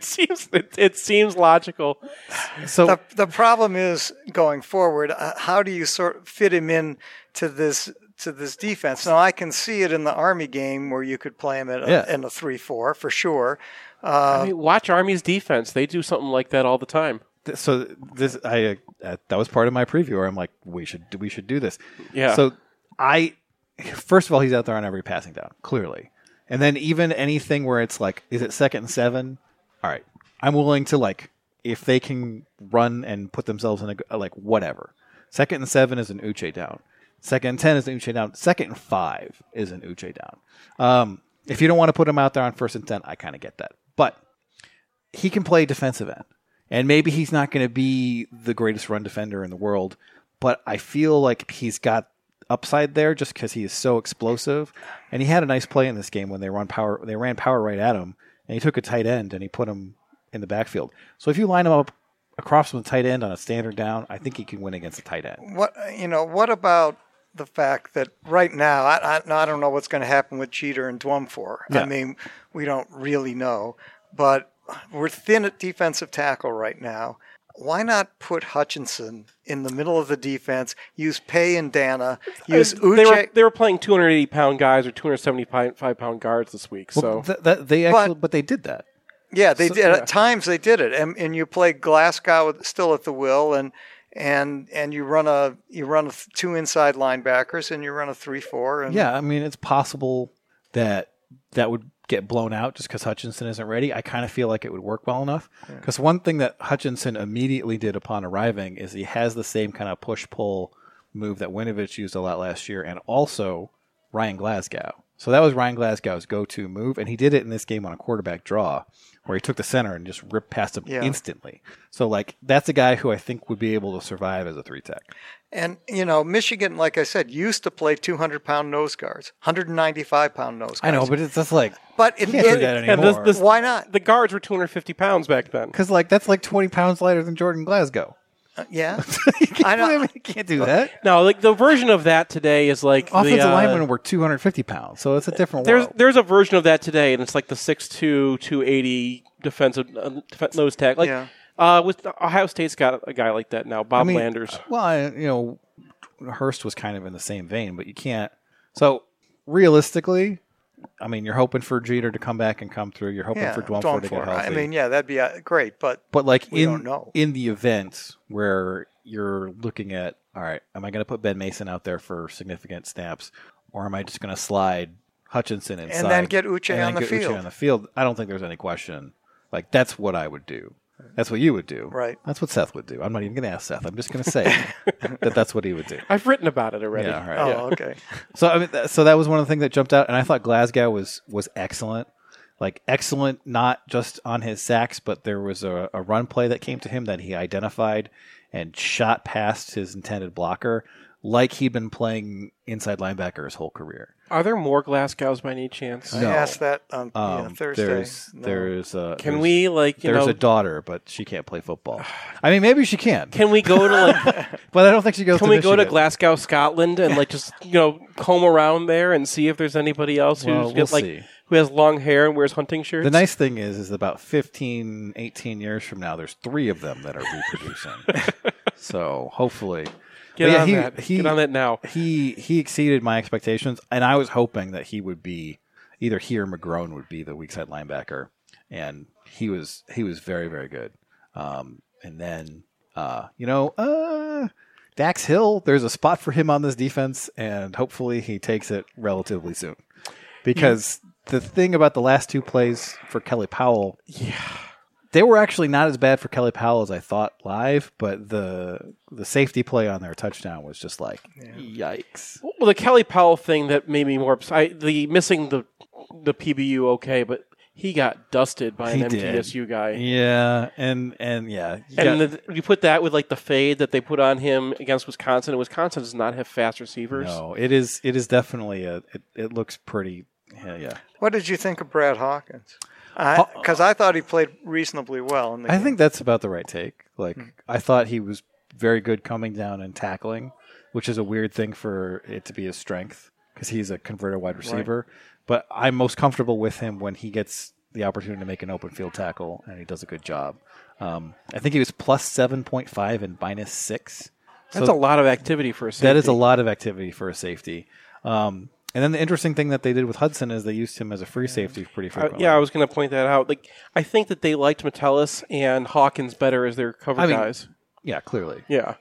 It seems logical. So the problem is going forward. How do you sort of fit him in to this defense? Now I can see it in the Army game where you could play him in a 3-4 for sure. Watch Army's defense; they do something like that all the time. So that was part of my preview where I'm like, we should do this. Yeah. So first of all, he's out there on every passing down, clearly. And then even anything where it's like, is it 2nd and 7? All right. I'm willing to, like, if they can run and put themselves in whatever. 2nd and 7 is an Uche down. 2nd and 10 is an Uche down. 2nd and 5 is an Uche down. If you don't want to put him out there on 1st and 10, I kind of get that. But he can play defensive end. And maybe he's not going to be the greatest run defender in the world, but I feel like he's got upside there just because he is so explosive. And he had a nice play in this game when they ran power right at him, and he took a tight end and he put him in the backfield. So if you line him up across from the tight end on a standard down, I think he can win against the tight end. What about the fact that right now, I don't know what's going to happen with Jeter and Dwumfor. Yeah. I mean, we don't really know, but we're thin at defensive tackle right now. why not put Hutchinson in the middle of the defense, use Pay and Dana, use Uche? They were playing 280-pound guys or 275-pound guards this week. So But they did that. Yeah, they did. At times they did it, and you play Glasgow still at the will, and you run two inside linebackers, and you run a 3-4. Yeah, I mean it's possible that would get blown out just because Hutchinson isn't ready. I kind of feel like it would work well enough because one thing that Hutchinson immediately did upon arriving is he has the same kind of push-pull move that Winovich used a lot last year, and also Ryan Glasgow. So that was Ryan Glasgow's go-to move, and he did it in this game on a quarterback draw where he took the center and just ripped past him instantly. So, that's a guy who I think would be able to survive as a 3-tech. And, Michigan, like I said, used to play 200-pound nose guards, 195-pound nose guards. I know, but it's just like, but you can't do that anymore. Why not? The guards were 250 pounds back then. Because, that's 20 pounds lighter than Jordan Glasgow. Yeah. I know. You can't do that. No, the version of that today is offensive linemen were 250 pounds, so it's a different world. There's a version of that today, and it's like the 6'2", 280 defensive nose tackle. With Ohio State's got a guy like that now, Bob Landers. Well, Hurst was kind of in the same vein, but you can't. So realistically, you're hoping for Jeter to come back and come through. You're hoping for Dwumfour to get healthy. That'd be great, but we don't know. In the event where you're looking at, all right, am I going to put Ben Mason out there for significant snaps, or am I just going to slide Hutchinson inside and then get Uche on the field? I don't think there's any question. That's what I would do. That's what you would do. Right. That's what Seth would do. I'm not even going to ask Seth. I'm just going to say that's what he would do. I've written about it already. Yeah, right. Okay. So so that was one of the things that jumped out, and I thought Glasgow was excellent. Excellent, not just on his sacks, but there was a run play that came to him that he identified and shot past his intended blocker like he'd been playing inside linebacker his whole career. Are there more Glasgows by any chance? I asked that on Thursday. There's a daughter, but she can't play football. Maybe she can. Can we go to but I don't think she goes. Can we go to Glasgow, Scotland, and just comb around there and see if there's anybody else who has long hair and wears hunting shirts? The nice thing is about 15, 18 years from now, there's 3 of them that are reproducing. So hopefully. Get on that now. He exceeded my expectations, and I was hoping that he would be either he or McGrone would be the weak side linebacker, and he was very, very good. And then Dax Hill, there's a spot for him on this defense, and hopefully he takes it relatively soon. Because the thing about the last 2 plays for Kelly Powell, they were actually not as bad for Kelly Powell as I thought live, but the safety play on their touchdown was just yikes. Well, the Kelly Powell thing that made me more upset, missing the PBU, but he got dusted by an MTSU guy. Yeah, and you put that with the fade that they put on him against Wisconsin, and Wisconsin does not have fast receivers. No, it is definitely it looks pretty. Yeah. What did you think of Brad Hawkins? Because I thought he played reasonably well in the game. I think that's about the right take. I thought he was very good coming down and tackling, which is a weird thing for it to be his strength because he's a converted wide receiver. Right. But I'm most comfortable with him when he gets the opportunity to make an open field tackle, and he does a good job. I think he was plus 7.5 and minus 6. That's a lot of activity for a safety. That is a lot of activity for a safety. And then the interesting thing that they did with Hudson is they used him as a free safety pretty frequently. I was going to point that out. I think that they liked Metellus and Hawkins better as their cover guys. Yeah, clearly. Yeah.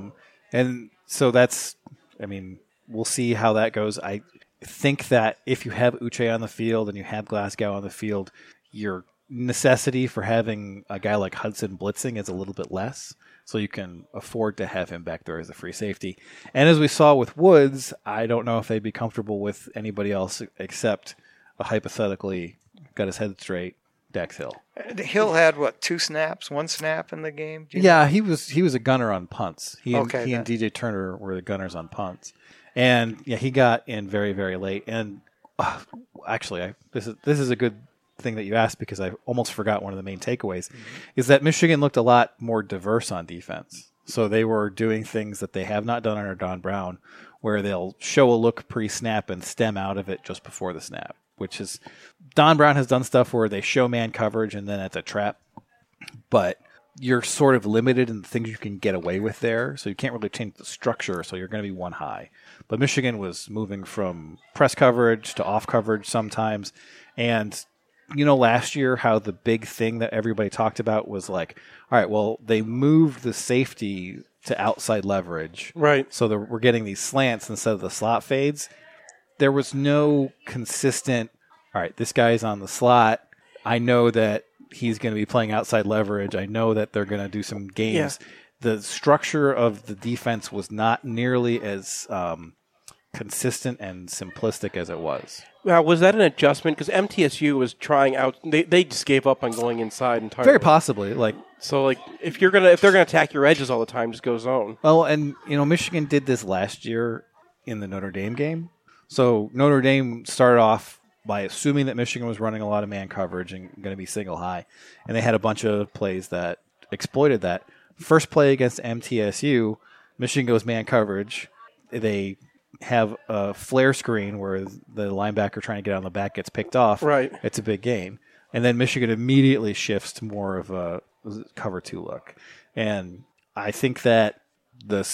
And so that's, we'll see how that goes. I think that if you have Uche on the field and you have Glasgow on the field, your necessity for having a guy like Hudson blitzing is a little bit less. So you can afford to have him back there as a free safety. And as we saw with Woods, I don't know if they'd be comfortable with anybody else except a hypothetically got his head straight Dax Hill. Hill had 2 snaps, 1 snap in the game? Yeah, he was a gunner on punts. He and DJ Turner were the gunners on punts. And he got in very, very late. And actually, this is a good thing that you asked because I almost forgot one of the main takeaways is that Michigan looked a lot more diverse on defense. So they were doing things that they have not done under Don Brown, where they'll show a look pre-snap and stem out of it just before the snap, which is Don Brown has done stuff where they show man coverage and then it's a trap. But you're sort of limited in the things you can get away with there, so you can't really change the structure, so you're going to be one high. But Michigan was moving from press coverage to off coverage sometimes, and last year how the big thing that everybody talked about was like, all right, well, they moved the safety to outside leverage, right? So we're getting these slants instead of the slot fades. There was no consistent, all right, this guy's on the slot. I know that he's going to be playing outside leverage. I know that they're going to do some games. Yeah. The structure of the defense was not nearly as consistent and simplistic as it was. Now, was that an adjustment? Because MTSU was trying out; they just gave up on going inside entirely. Very possibly. If they're gonna attack your edges all the time, just go zone. Well, and Michigan did this last year in the Notre Dame game. So Notre Dame started off by assuming that Michigan was running a lot of man coverage and going to be single high, and they had a bunch of plays that exploited that. First play against MTSU, Michigan goes man coverage. They have a flare screen where the linebacker trying to get on the back gets picked off. Right. It's a big gain. And then Michigan immediately shifts to more of a cover 2 look. And I think that the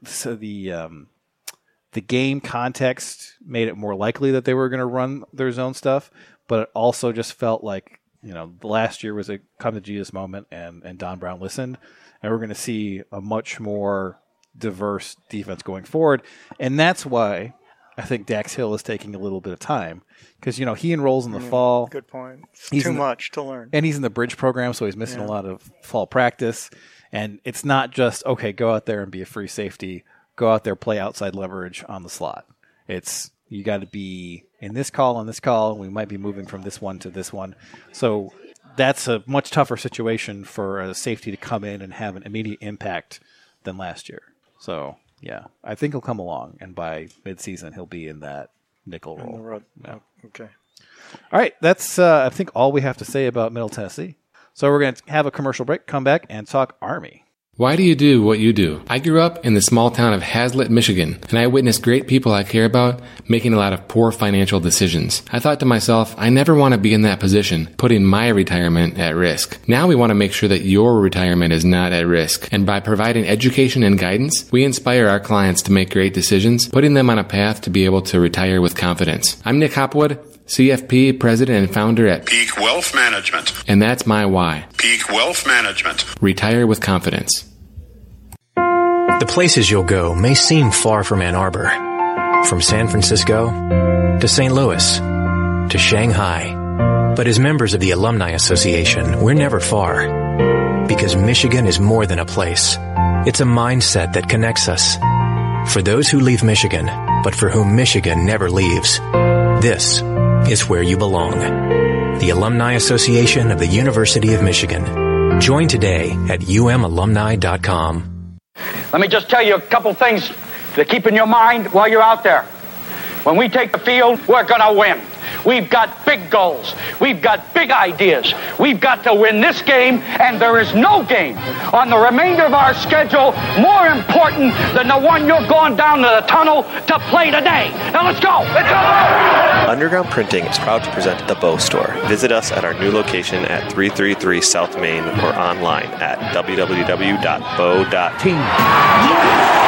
game context made it more likely that they were going to run their zone stuff, but it also just felt like, the last year was a come to Jesus moment and Don Brown listened. And we're going to see a much more diverse defense going forward. And that's why I think Dax Hill is taking a little bit of time because, he enrolls in the fall. Good point. It's too much to learn. And he's in the bridge program, so he's missing a lot of fall practice. And it's not just, okay, go out there and be a free safety. Go out there, play outside leverage on the slot. It's you got to be in this call, on this call. We might be moving from this one to this one. So that's a much tougher situation for a safety to come in and have an immediate impact than last year. So, yeah, I think he'll come along, and by midseason, he'll be in that nickel role. Yeah. Okay. All right, that's, I think, all we have to say about Middle Tennessee. So we're going to have a commercial break, come back, and talk Army. Why do you do what you do? I grew up in the small town of Hazlet, Michigan, and I witnessed great people I care about making a lot of poor financial decisions. I thought to myself, I never want to be in that position, putting my retirement at risk. Now we want to make sure that your retirement is not at risk. And by providing education and guidance, we inspire our clients to make great decisions, putting them on a path to be able to retire with confidence. I'm Nick Hopwood, CFP, President and Founder at Peak Wealth Management. And that's my why. Peak Wealth Management. Retire with confidence. The places you'll go may seem far from Ann Arbor. From San Francisco to St. Louis to Shanghai. But as members of the Alumni Association, we're never far. Because Michigan is more than a place. It's a mindset that connects us. For those who leave Michigan, but for whom Michigan never leaves, this is where you belong. The Alumni Association of the University of Michigan. Join today at umalumni.com. Let me just tell you a couple things to keep in your mind while you're out there. When we take the field, we're going to win. We've got big goals. We've got big ideas. We've got to win this game, and there is no game on the remainder of our schedule more important than the one you're going down to the tunnel to play today. Now let's go. Let's go. Underground Printing is proud to present The Bow Store. Visit us at our new location at 333 South Main or online at www.bow.team.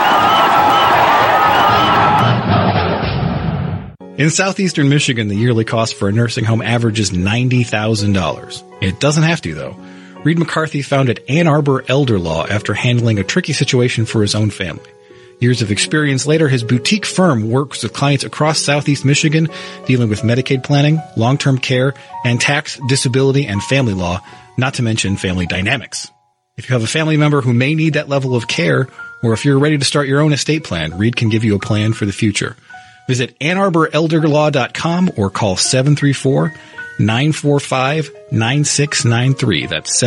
In southeastern Michigan, the yearly cost for a nursing home averages $90,000. It doesn't have to, though. Reed McCarthy founded Ann Arbor Elder Law after handling a tricky situation for his own family. Years of experience later, his boutique firm works with clients across southeast Michigan, dealing with Medicaid planning, long-term care, and tax, disability, and family law, not to mention family dynamics. If you have a family member who may need that level of care, or if you're ready to start your own estate plan, Reed can give you a plan for the future. Visit AnnArborElderLaw.com or call 734-945-9693. That's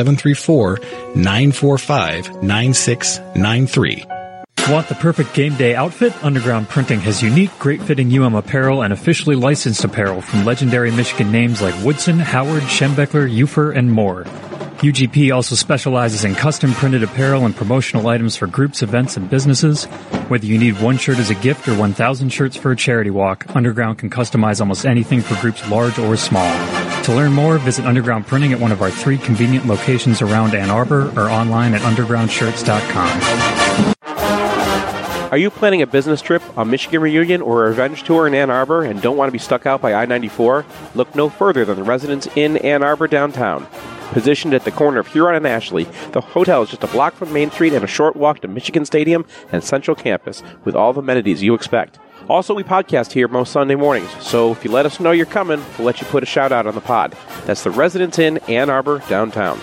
734-945-9693. Want the perfect game day outfit? Underground Printing has unique, great-fitting apparel and officially licensed apparel from legendary Michigan names like Woodson, Howard, Schembechler, Ufer, and more. UGP also specializes in custom printed apparel and promotional items for groups, events, and businesses. Whether you need one shirt as a gift or 1,000 shirts for a charity walk, Underground can customize almost anything for groups large or small. To learn more, visit Underground Printing at one of our 3 convenient locations around Ann Arbor or online at undergroundshirts.com. Are you planning a business trip, a Michigan reunion, or a revenge tour in Ann Arbor and don't want to be stuck out by I-94? Look no further than the Residence Inn Ann Arbor downtown. Positioned at the corner of Huron and Ashley, the hotel is just a block from Main Street and a short walk to Michigan Stadium and Central Campus with all the amenities you expect. Also, we podcast here most Sunday mornings, so if you let us know you're coming, we'll let you put a shout out on the pod. That's the Residence Inn Ann Arbor downtown.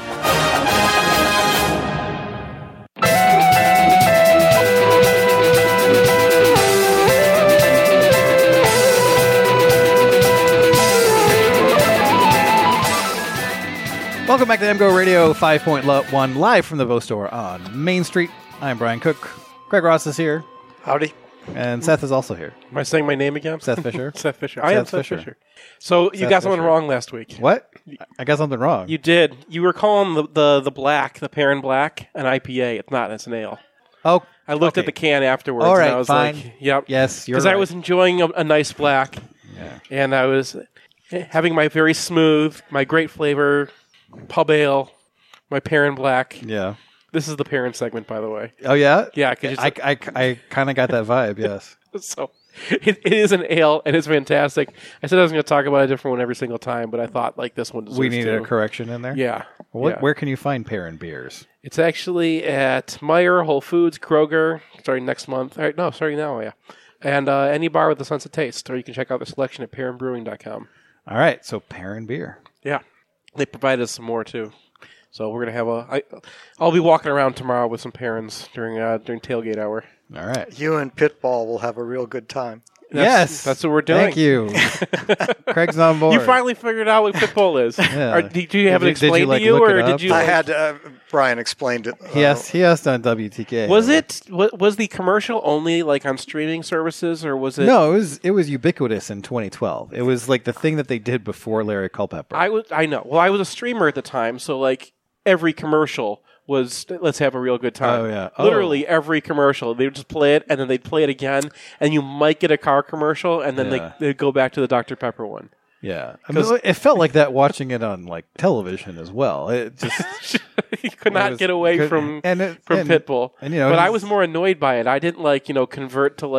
Welcome back to MGO Radio 5.1 live from the Bow Store on Main Street. I'm Brian Cook. Greg Ross is here. Howdy. And Seth is also here. Am I saying my name again? Seth Fisher. Seth Fisher. I am Seth Fisher. So you Seth got something Fisher. wrong last week. What? I got something wrong. You did. You were calling the black, the Perrin Black, an IPA. It's not. It's an ale. Oh, I looked at the can afterwards. All right, and I was fine. like, yep. Yes, you're Because right. I was enjoying a nice black. Yeah. And I was having my very smooth, my great flavor pub ale, my Perrin Black. Yeah. This is the Perrin segment, by the way. Oh, yeah? Yeah. Cause I kind of got that vibe, yes. So it is an ale, and it's fantastic. I said I was going to talk about a different one every single time, but I thought like this one deserves We needed to. a correction in there? Yeah. Well, where can you find Perrin beers? It's actually at Meijer, Whole Foods, Kroger, starting next month. Starting now, yeah. And any bar with a sense of taste, or you can check out the selection at PerrinBrewing.com. All right, so Perrin beer. Yeah. They provided us some more, too. So we're going to have I'll be walking around tomorrow with some Perrins during tailgate hour. All right. You and Pitball will have a real good time. That's what we're doing. Thank you. Craig's on board. You finally figured out what Pitbull is. Yeah. Or did you have it Did you, explained like, to you, look or it did up? you? I had Brian explained it. He asked on WTK. Was the commercial only like on streaming services, or was it? No, it was ubiquitous in 2012. It was like the thing that they did before Larry Culpepper. I know. Well, I was a streamer at the time, so like every commercial was let's have a real good time. Oh, yeah. Literally every commercial. They would just play it, and then they'd play it again, and you might get a car commercial, and then they'd go back to the Dr. Pepper one. Yeah. I mean, it felt like that watching it on like television as well. It just you could not get away from Pitbull. And but I was more annoyed by it. I didn't convert to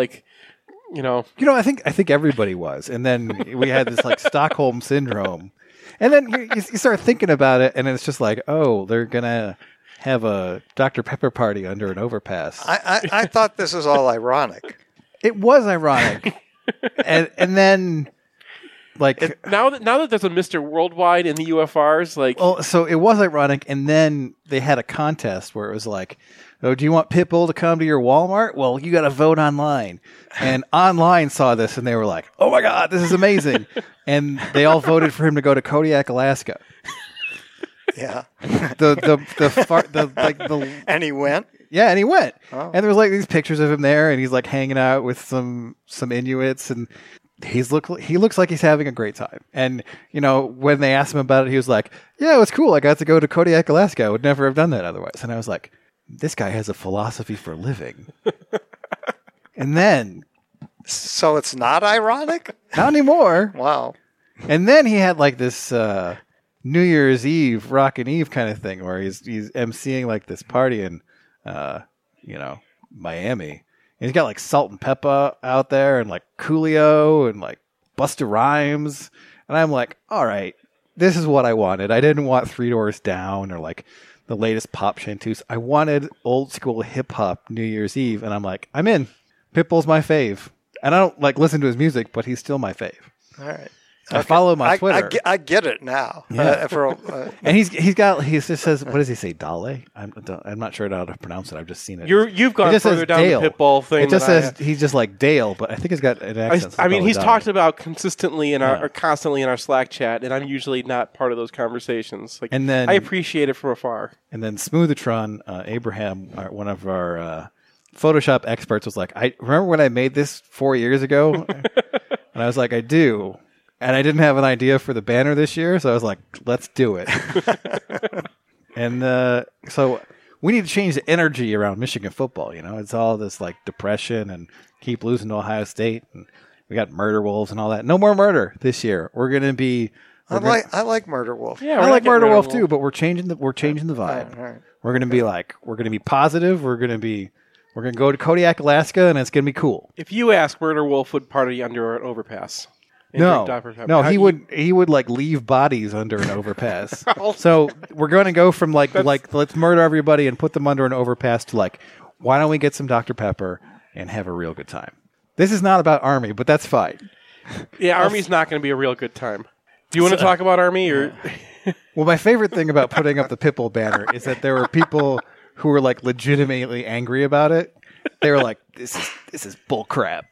I think everybody was. And then we had this like Stockholm syndrome. And then you start thinking about it, and it's just like, oh, they're gonna have a Dr. Pepper party under an overpass. I thought this was all ironic. It was ironic, and then like now that there's a Mr. Worldwide in the UFRs, so it was ironic, and then they had a contest where it was like, oh, do you want Pitbull to come to your Walmart? Well, you got to vote online. And online saw this, and they were like, oh my God, this is amazing. And they all voted for him to go to Kodiak, Alaska. Yeah. And he went? Yeah, and he went. Oh. And there was like these pictures of him there, and he's like hanging out with some Inuits, and he looks like he's having a great time. And, when they asked him about it, he was like, yeah, it was cool. I got to go to Kodiak, Alaska. I would never have done that otherwise. And I was like, this guy has a philosophy for living. And then... So it's not ironic? Not anymore. Wow. And then he had like this New Year's Eve, Rockin' Eve kind of thing where he's emceeing like this party in, Miami. And he's got like Salt and Pepper out there and like Coolio and like Busta Rhymes. And I'm like, all right, this is what I wanted. I didn't want Three Doors Down or like the latest pop chanteuse. I wanted old school hip hop New Year's Eve. And I'm like, I'm in. Pitbull's my fave. And I don't like listen to his music, but he's still my fave. All right. I follow him on Twitter. I get it now. Yeah. And he just says, what does he say? Dale? I'm not sure how to pronounce it. I've just seen it. You've gone further down Dale. the Pitbull thing. It just says he's just like Dale, but I think it's got an accent. I mean, he's talked about consistently constantly in our Slack chat, and I'm usually not part of those conversations. Like, and then I appreciate it from afar. And then Smoothatron, Abraham, one of our Photoshop experts, was like, I remember when I made this 4 years ago, and I was like, I do. And I didn't have an idea for the banner this year, so I was like, let's do it. And so we need to change the energy around Michigan football. It's all this like depression and keep losing to Ohio State. And we got murder wolves and all that. No more murder this year. We're going to be I like Murder Wolf. Yeah, I like Murder Wolf too, but we're changing the vibe. All right. We're gonna be positive. We're gonna go to Kodiak, Alaska, and it's gonna be cool. If you ask, Murder Wolf would party under an overpass. No, he would like leave bodies under an overpass. So we're going to go from like let's murder everybody and put them under an overpass to like, why don't we get some Dr. Pepper and have a real good time? This is not about Army, but that's fine. Yeah, Army's not going to be a real good time. Do you want to talk about Army or? Well, my favorite thing about putting up the Pitbull banner is that there were people who were like legitimately angry about it. They were like, "This is bull crap."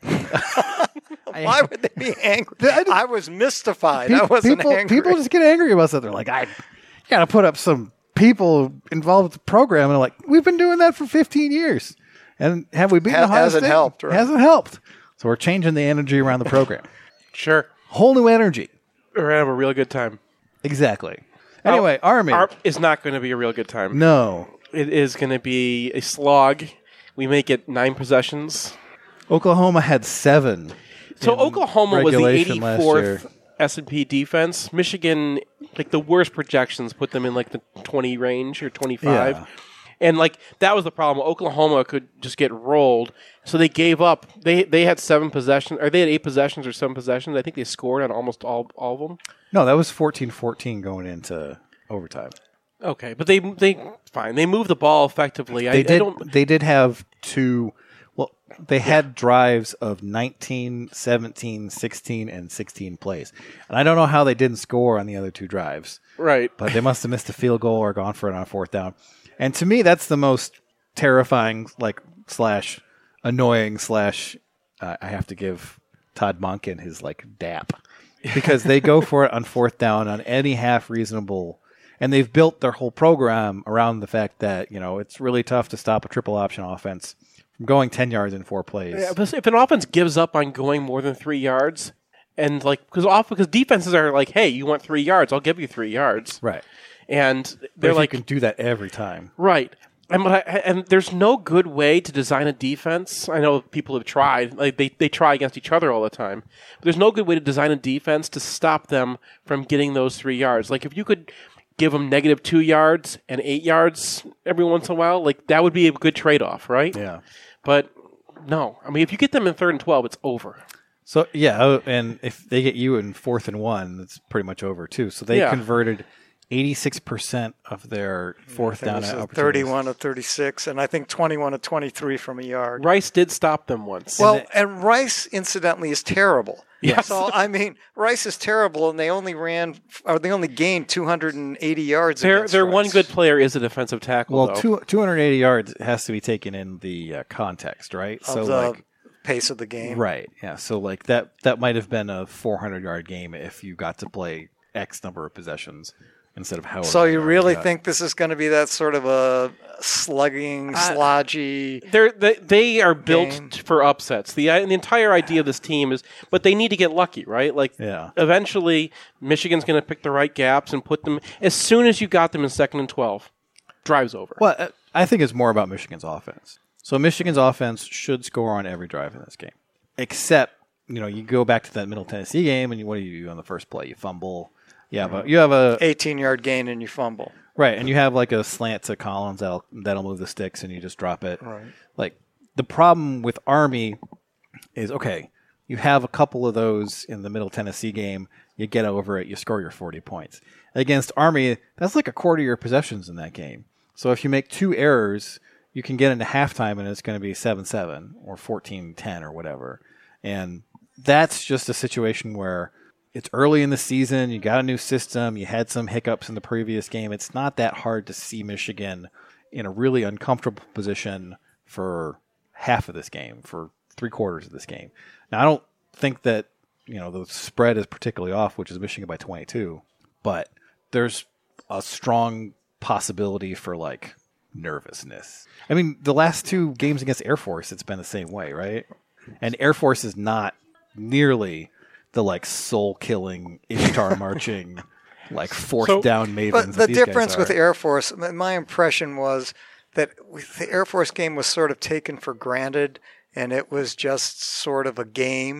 Why would they be angry? I was mystified. I wasn't angry. People just get angry about stuff. They're like, I got to put up some people involved with the program. And they're like, we've been doing that for 15 years. And have we beaten Ohio State? Hasn't helped. Right? Hasn't helped. So we're changing the energy around the program. Sure. Whole new energy. We're going to have a real good time. Exactly. Anyway, Army. Is not going to be a real good time. No. It is going to be a slog. We make it 9 possessions. Oklahoma had 7. So Oklahoma was the 84th S&P defense. Michigan, like the worst projections, put them in like the 20 range or 25. Yeah. And like that was the problem. Oklahoma could just get rolled, so they gave up. They had 7 possessions, or they had 8 possessions or 7 possessions. I think they scored on almost all of them. No, that was 14-14 going into overtime. Okay, but they fine. They moved the ball effectively. They did have 2. Well, they had drives of 19, 17, 16, and 16 plays. And I don't know how they didn't score on the other 2 drives. Right. But they must have missed a field goal or gone for it on 4th down. And to me, that's the most terrifying, slash annoying slash I have to give Todd Monken his dap. Because they go for it on 4th down on any half reasonable. And they've built their whole program around the fact that, it's really tough to stop a triple option offense from going 10 yards in 4 plays. Yeah, but if an offense gives up on going more than 3 yards, and because defenses are like, hey, you want 3 yards, I'll give you 3 yards. Right. And they're like, you can do that every time. Right. And there's no good way to design a defense. I know people have tried. Like they try against each other all the time. But there's no good way to design a defense to stop them from getting those 3 yards. Like if you could give them negative 2 yards and 8 yards every once in a while, that would be a good trade-off, right? Yeah. But no. I mean, if you get them in 3rd and 12, it's over. So, yeah, and if they get you in 4th and 1, it's pretty much over, too. So they converted 86% of their 4th down opportunities. 31 of 36, and I think 21 of 23 from a yard. Rice did stop them once. Well, and Rice, incidentally, is terrible. Yes. So, I mean, Rice is terrible, and they only gained 280 yards. Their one good player is a defensive tackle, well, 280 yards has to be taken in the context, right? Of the pace of the game. Right, yeah. So, that might have been a 400-yard game if you got to play X number of possessions instead of however. So you really think this is going to be that sort of a slugging, slodgy? They are built for upsets. The entire idea of this team is, but they need to get lucky, right? Eventually, Michigan's going to pick the right gaps and put them. As soon as you got them in 2nd and 12, drive's over. Well, I think it's more about Michigan's offense. So Michigan's offense should score on every drive in this game, except you go back to that Middle Tennessee game, and what do you do on the first play? You fumble. Yeah, but you have a 18-yard gain and you fumble. Right, and you have a slant to Collins that'll move the sticks and you just drop it. Right. The problem with Army is, okay, you have a couple of those in the Middle Tennessee game, you get over it, you score your 40 points. Against Army, that's like a quarter of your possessions in that game. So if you make 2 errors, you can get into halftime and it's going to be 7-7 or 14-10 or whatever. And that's just a situation where it's early in the season. You got a new system. You had some hiccups in the previous game. It's not that hard to see Michigan in a really uncomfortable position for half of this game, for 3/4 of this game. Now, I don't think that the spread is particularly off, which is Michigan by 22, but there's a strong possibility for nervousness. I mean, the last 2 games against Air Force, it's been the same way, right? And Air Force is not nearly the soul-killing, Ishtar marching, 4th down mavens. But the difference with Air Force, my impression was that the Air Force game was sort of taken for granted, and it was just sort of a game.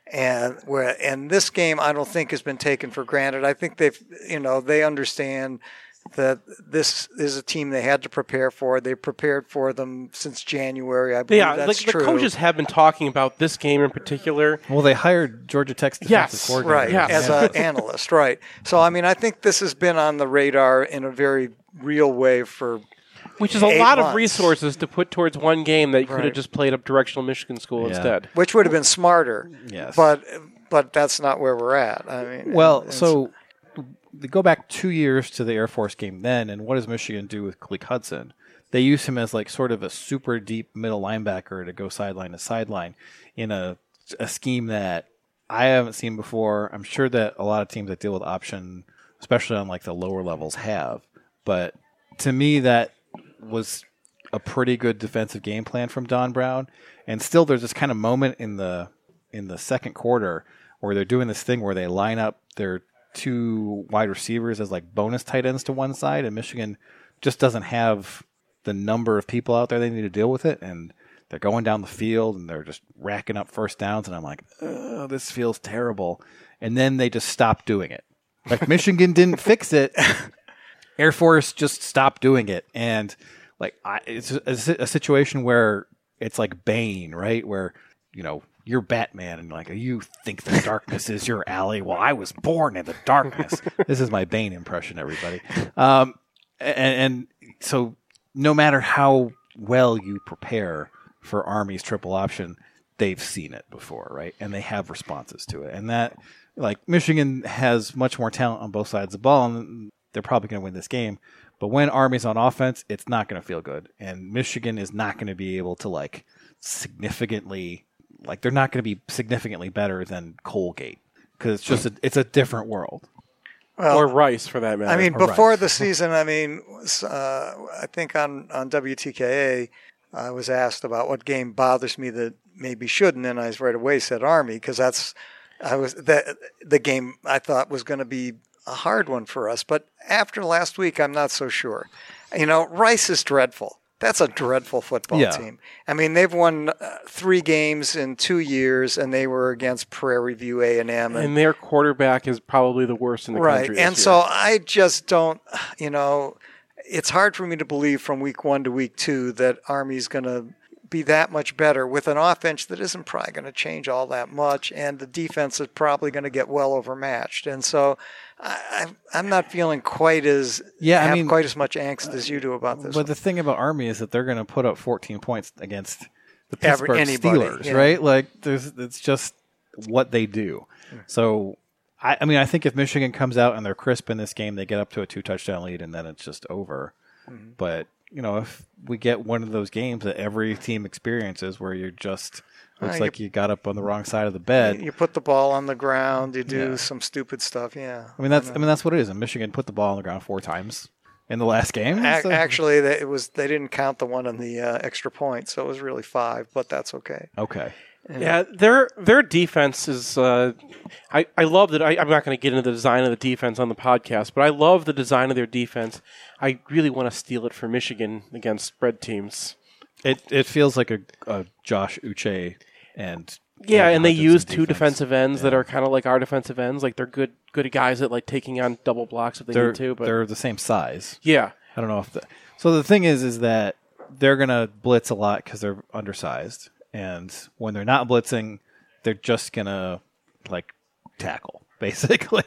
And this game, I don't think has been taken for granted. I think they understand that this is a team they had to prepare for. They prepared for them since January. I believe that's true. The coaches have been talking about this game in particular. Well, they hired Georgia Tech's defensive coordinator. Right, as an analyst, right. So, I mean, I think this has been on the radar in a very real way for which is a lot of resources to put towards one game that you could have just played up Directional Michigan School instead. Which would have been smarter. Yes. But that's not where we're at. I mean, so they go back 2 years to the Air Force game then, and what does Michigan do with Khaleke Hudson? They use him as like sort of a super deep middle linebacker to go sideline to sideline in a scheme that I haven't seen before. I'm sure that a lot of teams that deal with option, especially on like the lower levels, have. But to me, that was a pretty good defensive game plan from Don Brown. And still, there's this kind of moment in the second quarter where they're doing this thing where they line up their two wide receivers as like bonus tight ends to one side, and Michigan just doesn't have the number of people out there they need to deal with it, and they're going down the field and they're just racking up first downs, and I'm like, oh, this feels terrible. And then they just stopped doing it. Like Michigan didn't fix it. Air Force just stopped doing it. And like it's a situation where it's like Bane, right? Where, you're Batman and like, you think the darkness is your alley. Well, I was born in the darkness. This is my Bane impression, everybody. And so no matter how well you prepare for Army's triple option, they've seen it before, right? And they have responses to it. And that, like, Michigan has much more talent on both sides of the ball, and they're probably going to win this game. But when Army's on offense, it's not going to feel good. And Michigan is not going to be able to, like, significantly, like, they're not going to be significantly better than Colgate because it's just it's a different world. Well, or Rice, for that matter. I mean, before the season, I think on WTKA, I was asked about what game bothers me that maybe shouldn't, and I right away said Army because the game I thought was going to be a hard one for us. But after last week, I'm not so sure. Rice is dreadful. That's a dreadful football team. I mean, they've won 3 games in 2 years, and they were against Prairie View A&M. And their quarterback is probably the worst in the country. Right, and so I just don't, it's hard for me to believe from week 1 to week 2 that Army's going to be that much better with an offense that isn't probably going to change all that much, and the defense is probably going to get well overmatched. And so I'm not feeling quite as quite as much angst as you do about this. But the thing about Army is that they're going to put up 14 points against the Pittsburgh Steelers, right? Like it's just what they do. So I think if Michigan comes out and they're crisp in this game, they get up to a 2-touchdown lead, and then it's just over. Mm-hmm. But if we get one of those games that every team experiences where you're just looks like you got up on the wrong side of the bed. You put the ball on the ground. You do some stupid stuff. Yeah. I mean that's what it is. And Michigan put the ball on the ground 4 times in the last game. Actually, they didn't count the one on the extra point, so it was really 5. But that's okay. Okay. Yeah, their defense is. I love that. I'm not going to get into the design of the defense on the podcast, but I love the design of their defense. I really want to steal it for Michigan against spread teams. It feels like a Josh Uche and and they use 2 defensive ends that are kind of like our defensive ends. Like they're good guys at like taking on double blocks if they need to. But they're the same size. Yeah, I don't know if so. The thing is that they're going to blitz a lot because they're undersized. And when they're not blitzing, they're just gonna tackle basically.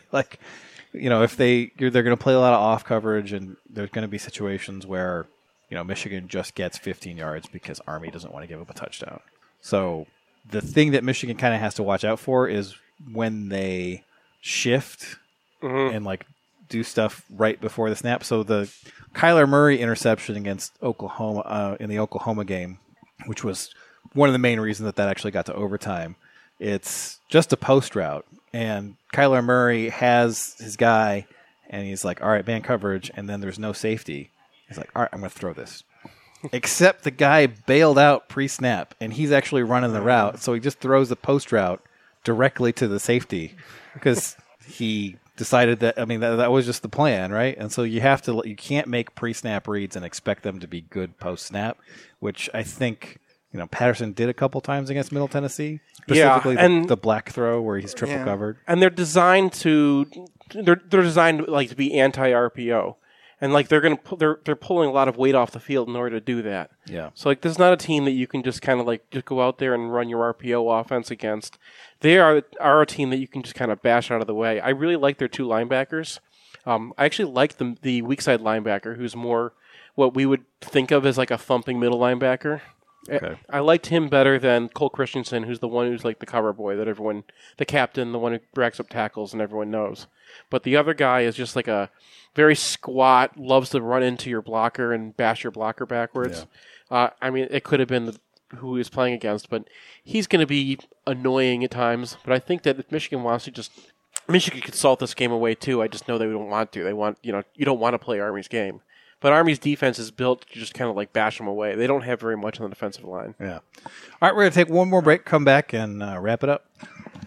If they're gonna play a lot of off coverage, and there's gonna be situations where Michigan just gets 15 yards because Army doesn't want to give up a touchdown. So the thing that Michigan kind of has to watch out for is when they shift and do stuff right before the snap. So the Kyler Murray interception against Oklahoma in the Oklahoma game, which was one of the main reasons that actually got to overtime. It's just a post route, and Kyler Murray has his guy, and he's like, all right, man coverage, and then there's no safety. He's like, all right, I'm going to throw this. Except the guy bailed out pre-snap, and he's actually running the route, so he just throws the post route directly to the safety because he decided that, that was just the plan, right? And so you can't make pre-snap reads and expect them to be good post-snap, which I think Patterson did a couple times against Middle Tennessee, specifically the black throw where he's triple covered. And they're designed to like to be anti-RPO. And like they're pulling a lot of weight off the field in order to do that. Yeah. So like there's not a team that you can just kind of like just go out there and run your RPO offense against. They are a team that you can just kind of bash out of the way. I really like their two linebackers. I actually like the weak side linebacker, who's more what we would think of as like a thumping middle linebacker. Okay. I liked him better than Cole Christensen, who's the one who's like the cover boy that everyone, the captain, the one who racks up tackles and everyone knows. But the other guy is just like a very squat, loves to run into your blocker and bash your blocker backwards. Yeah. I mean, it could have been who he was playing against, but he's going to be annoying at times. But I think that if Michigan wants to Michigan could salt this game away too. I just know they don't want to. They want, you don't want to play Army's game. But Army's defense is built to just kind of like bash them away. They don't have very much on the defensive line. Yeah. All right, we're going to take one more break, come back, and wrap it up.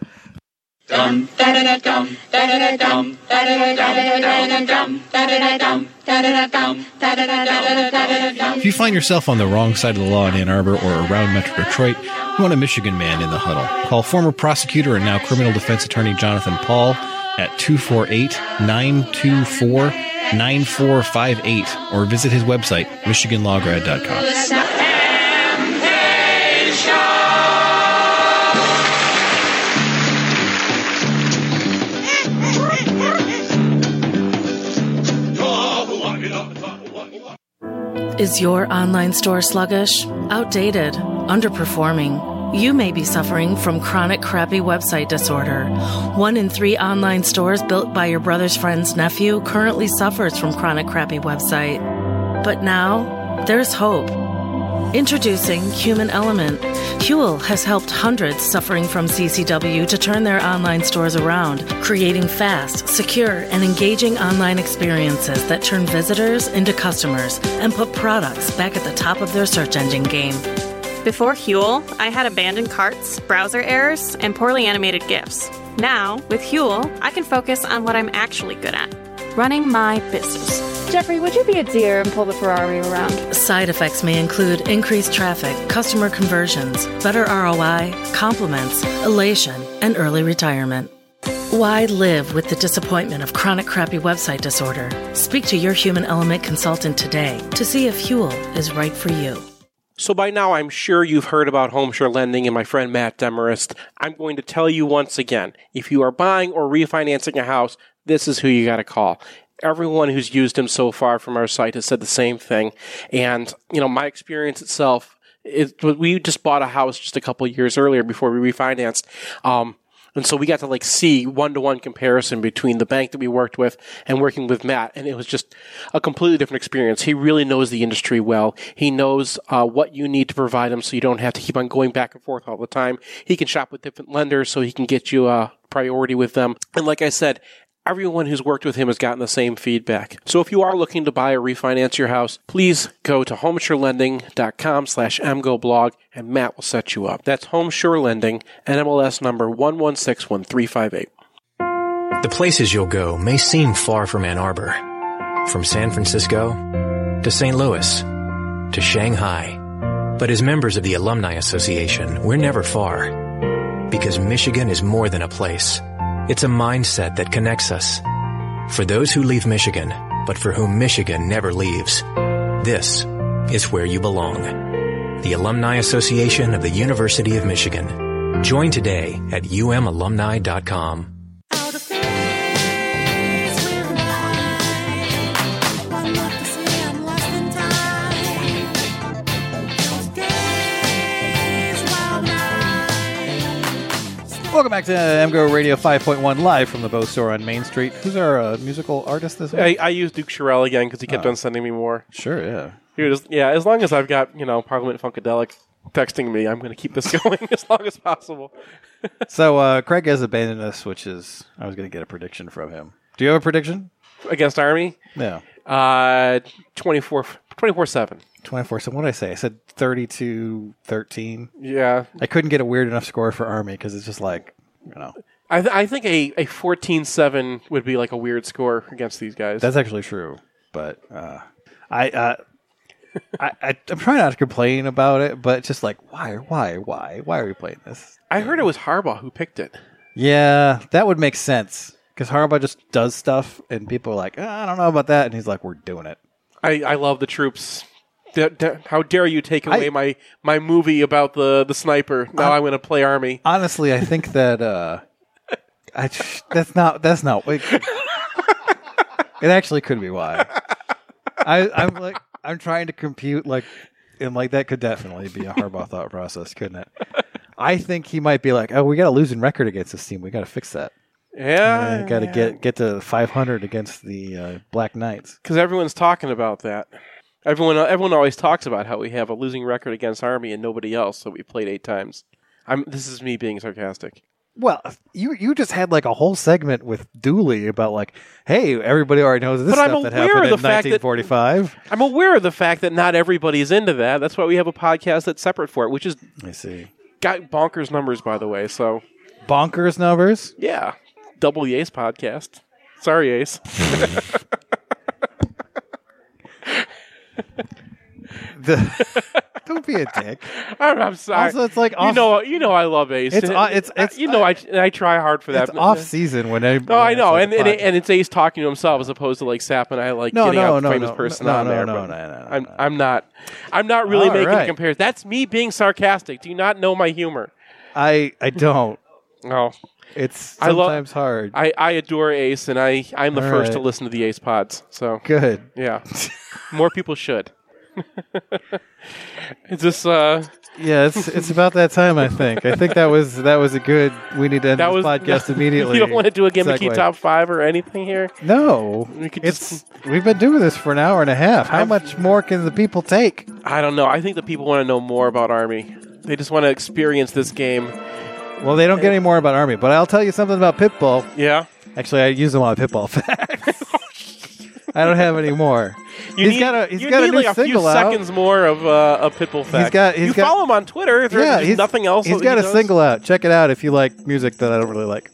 If you find yourself on the wrong side of the law in Ann Arbor or around Metro Detroit, you want a Michigan man in the huddle. Call former prosecutor and now criminal defense attorney Jonathan Paul at 248-924-9458 or visit his website, MichiganLawGrad.com. Is your online store sluggish, outdated, underperforming? You may be suffering from chronic crappy website disorder. 1 in 3 online stores built by your brother's friend's nephew currently suffers from chronic crappy website. But now, there's hope. Introducing Human Element. Huel has helped hundreds suffering from CCW to turn their online stores around, creating fast, secure, and engaging online experiences that turn visitors into customers and put products back at the top of their search engine game. Before Huel, I had abandoned carts, browser errors, and poorly animated GIFs. Now, with Huel, I can focus on what I'm actually good at, running my business. Jeffrey, would you be a dear and pull the Ferrari around? Side effects may include increased traffic, customer conversions, better ROI, compliments, elation, and early retirement. Why live with the disappointment of chronic crappy website disorder? Speak to your Human Element consultant today to see if Huel is right for you. So by now, I'm sure you've heard about HomeSure Lending and my friend Matt Demarest. I'm going to tell you once again, if you are buying or refinancing a house, this is who you got to call. Everyone who's used him so far from our site has said the same thing. And, my experience itself, we just bought a house just a couple of years earlier before we refinanced. And so we got to see one-to-one comparison between the bank that we worked with and working with Matt. And it was just a completely different experience. He really knows the industry well. He knows what you need to provide him so you don't have to keep on going back and forth all the time. He can shop with different lenders so he can get you a priority with them. And like I said, everyone who's worked with him has gotten the same feedback. So if you are looking to buy or refinance your house, please go to homesurelending.com/mgoblog and Matt will set you up. That's Homesure Lending, NMLS number 1161358. The places you'll go may seem far from Ann Arbor. From San Francisco to St. Louis to Shanghai. But as members of the Alumni Association, we're never far. Because Michigan is more than a place. It's a mindset that connects us. For those who leave Michigan, but for whom Michigan never leaves, this is where you belong. The Alumni Association of the University of Michigan. Join today at umalumni.com. Welcome back to MGO Radio 5.1 live from the Bow Store on Main Street. Who's our musical artist this week? I used Duke Sherrill again because he kept on sending me more. Sure, yeah. As long as I've got, Parliament Funkadelic texting me, I'm going to keep this going as long as possible. So, Craig has abandoned us, which is, I was going to get a prediction from him. Do you have a prediction? Against Army? No. 24-7. 24-7. What did I say? I said 32-13. Yeah. I couldn't get a weird enough score for Army because it's just like, I think a 14-7 would be like a weird score against these guys. That's actually true. But I'm trying not to complain about it, but it's just like, why are we playing this? I heard it was Harbaugh who picked it. Yeah, that would make sense because Harbaugh just does stuff, and people are like, I don't know about that, and he's like, we're doing it. I love the troops. How dare you take away my movie about the sniper? Now I'm going to play Army. Honestly, I think that that's not. It actually could be why. I'm trying to compute and that could definitely be a Harbaugh thought process, couldn't it? I think he might be like, we got a losing record against this team. We got to fix that. Yeah, got to get to 500 against the Black Knights because everyone's talking about that. Everyone always talks about how we have a losing record against Army and nobody else, so we played 8 times. This is me being sarcastic. Well, you just had a whole segment with Dooley about hey, everybody already knows this stuff that happened in 1945. I'm aware of the fact that not everybody's into that. That's why we have a podcast that's separate for it, which is I see. Got bonkers numbers, by the way. So bonkers numbers? Yeah, double the Ace podcast. Sorry, Ace. Don't be a dick. I'm sorry. Also, it's like you know I love Ace. It's I try hard for that. It's off season when I know, and it's Ace talking to himself as opposed to Sap and I getting out the famous person on there. No. I'm not really making a comparison. That's me being sarcastic. Do you not know my humor? I don't. No. It's sometimes hard. I adore Ace, and I'm the first to listen to the Ace pods. So good. Yeah, more people should. Is this? Yeah, it's about that time. I think that was a good. We need to end this podcast immediately. You don't want to do a gimmicky top 5 or anything here? No, we've been doing this for an hour and a half. How much more can the people take? I don't know. I think the people want to know more about Army. They just want to experience this game. Well, they don't get any more about Army, but I'll tell you something about Pitbull. Yeah. Actually, I use them on Pitbull facts. I don't have any more. He's got a new a single few out. Seconds more of a Pitbull fact. You follow him on Twitter. There's nothing else. He's got a single out. Check it out if you like music that I don't really like.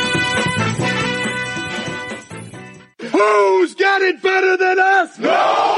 Who's got it better than us? No!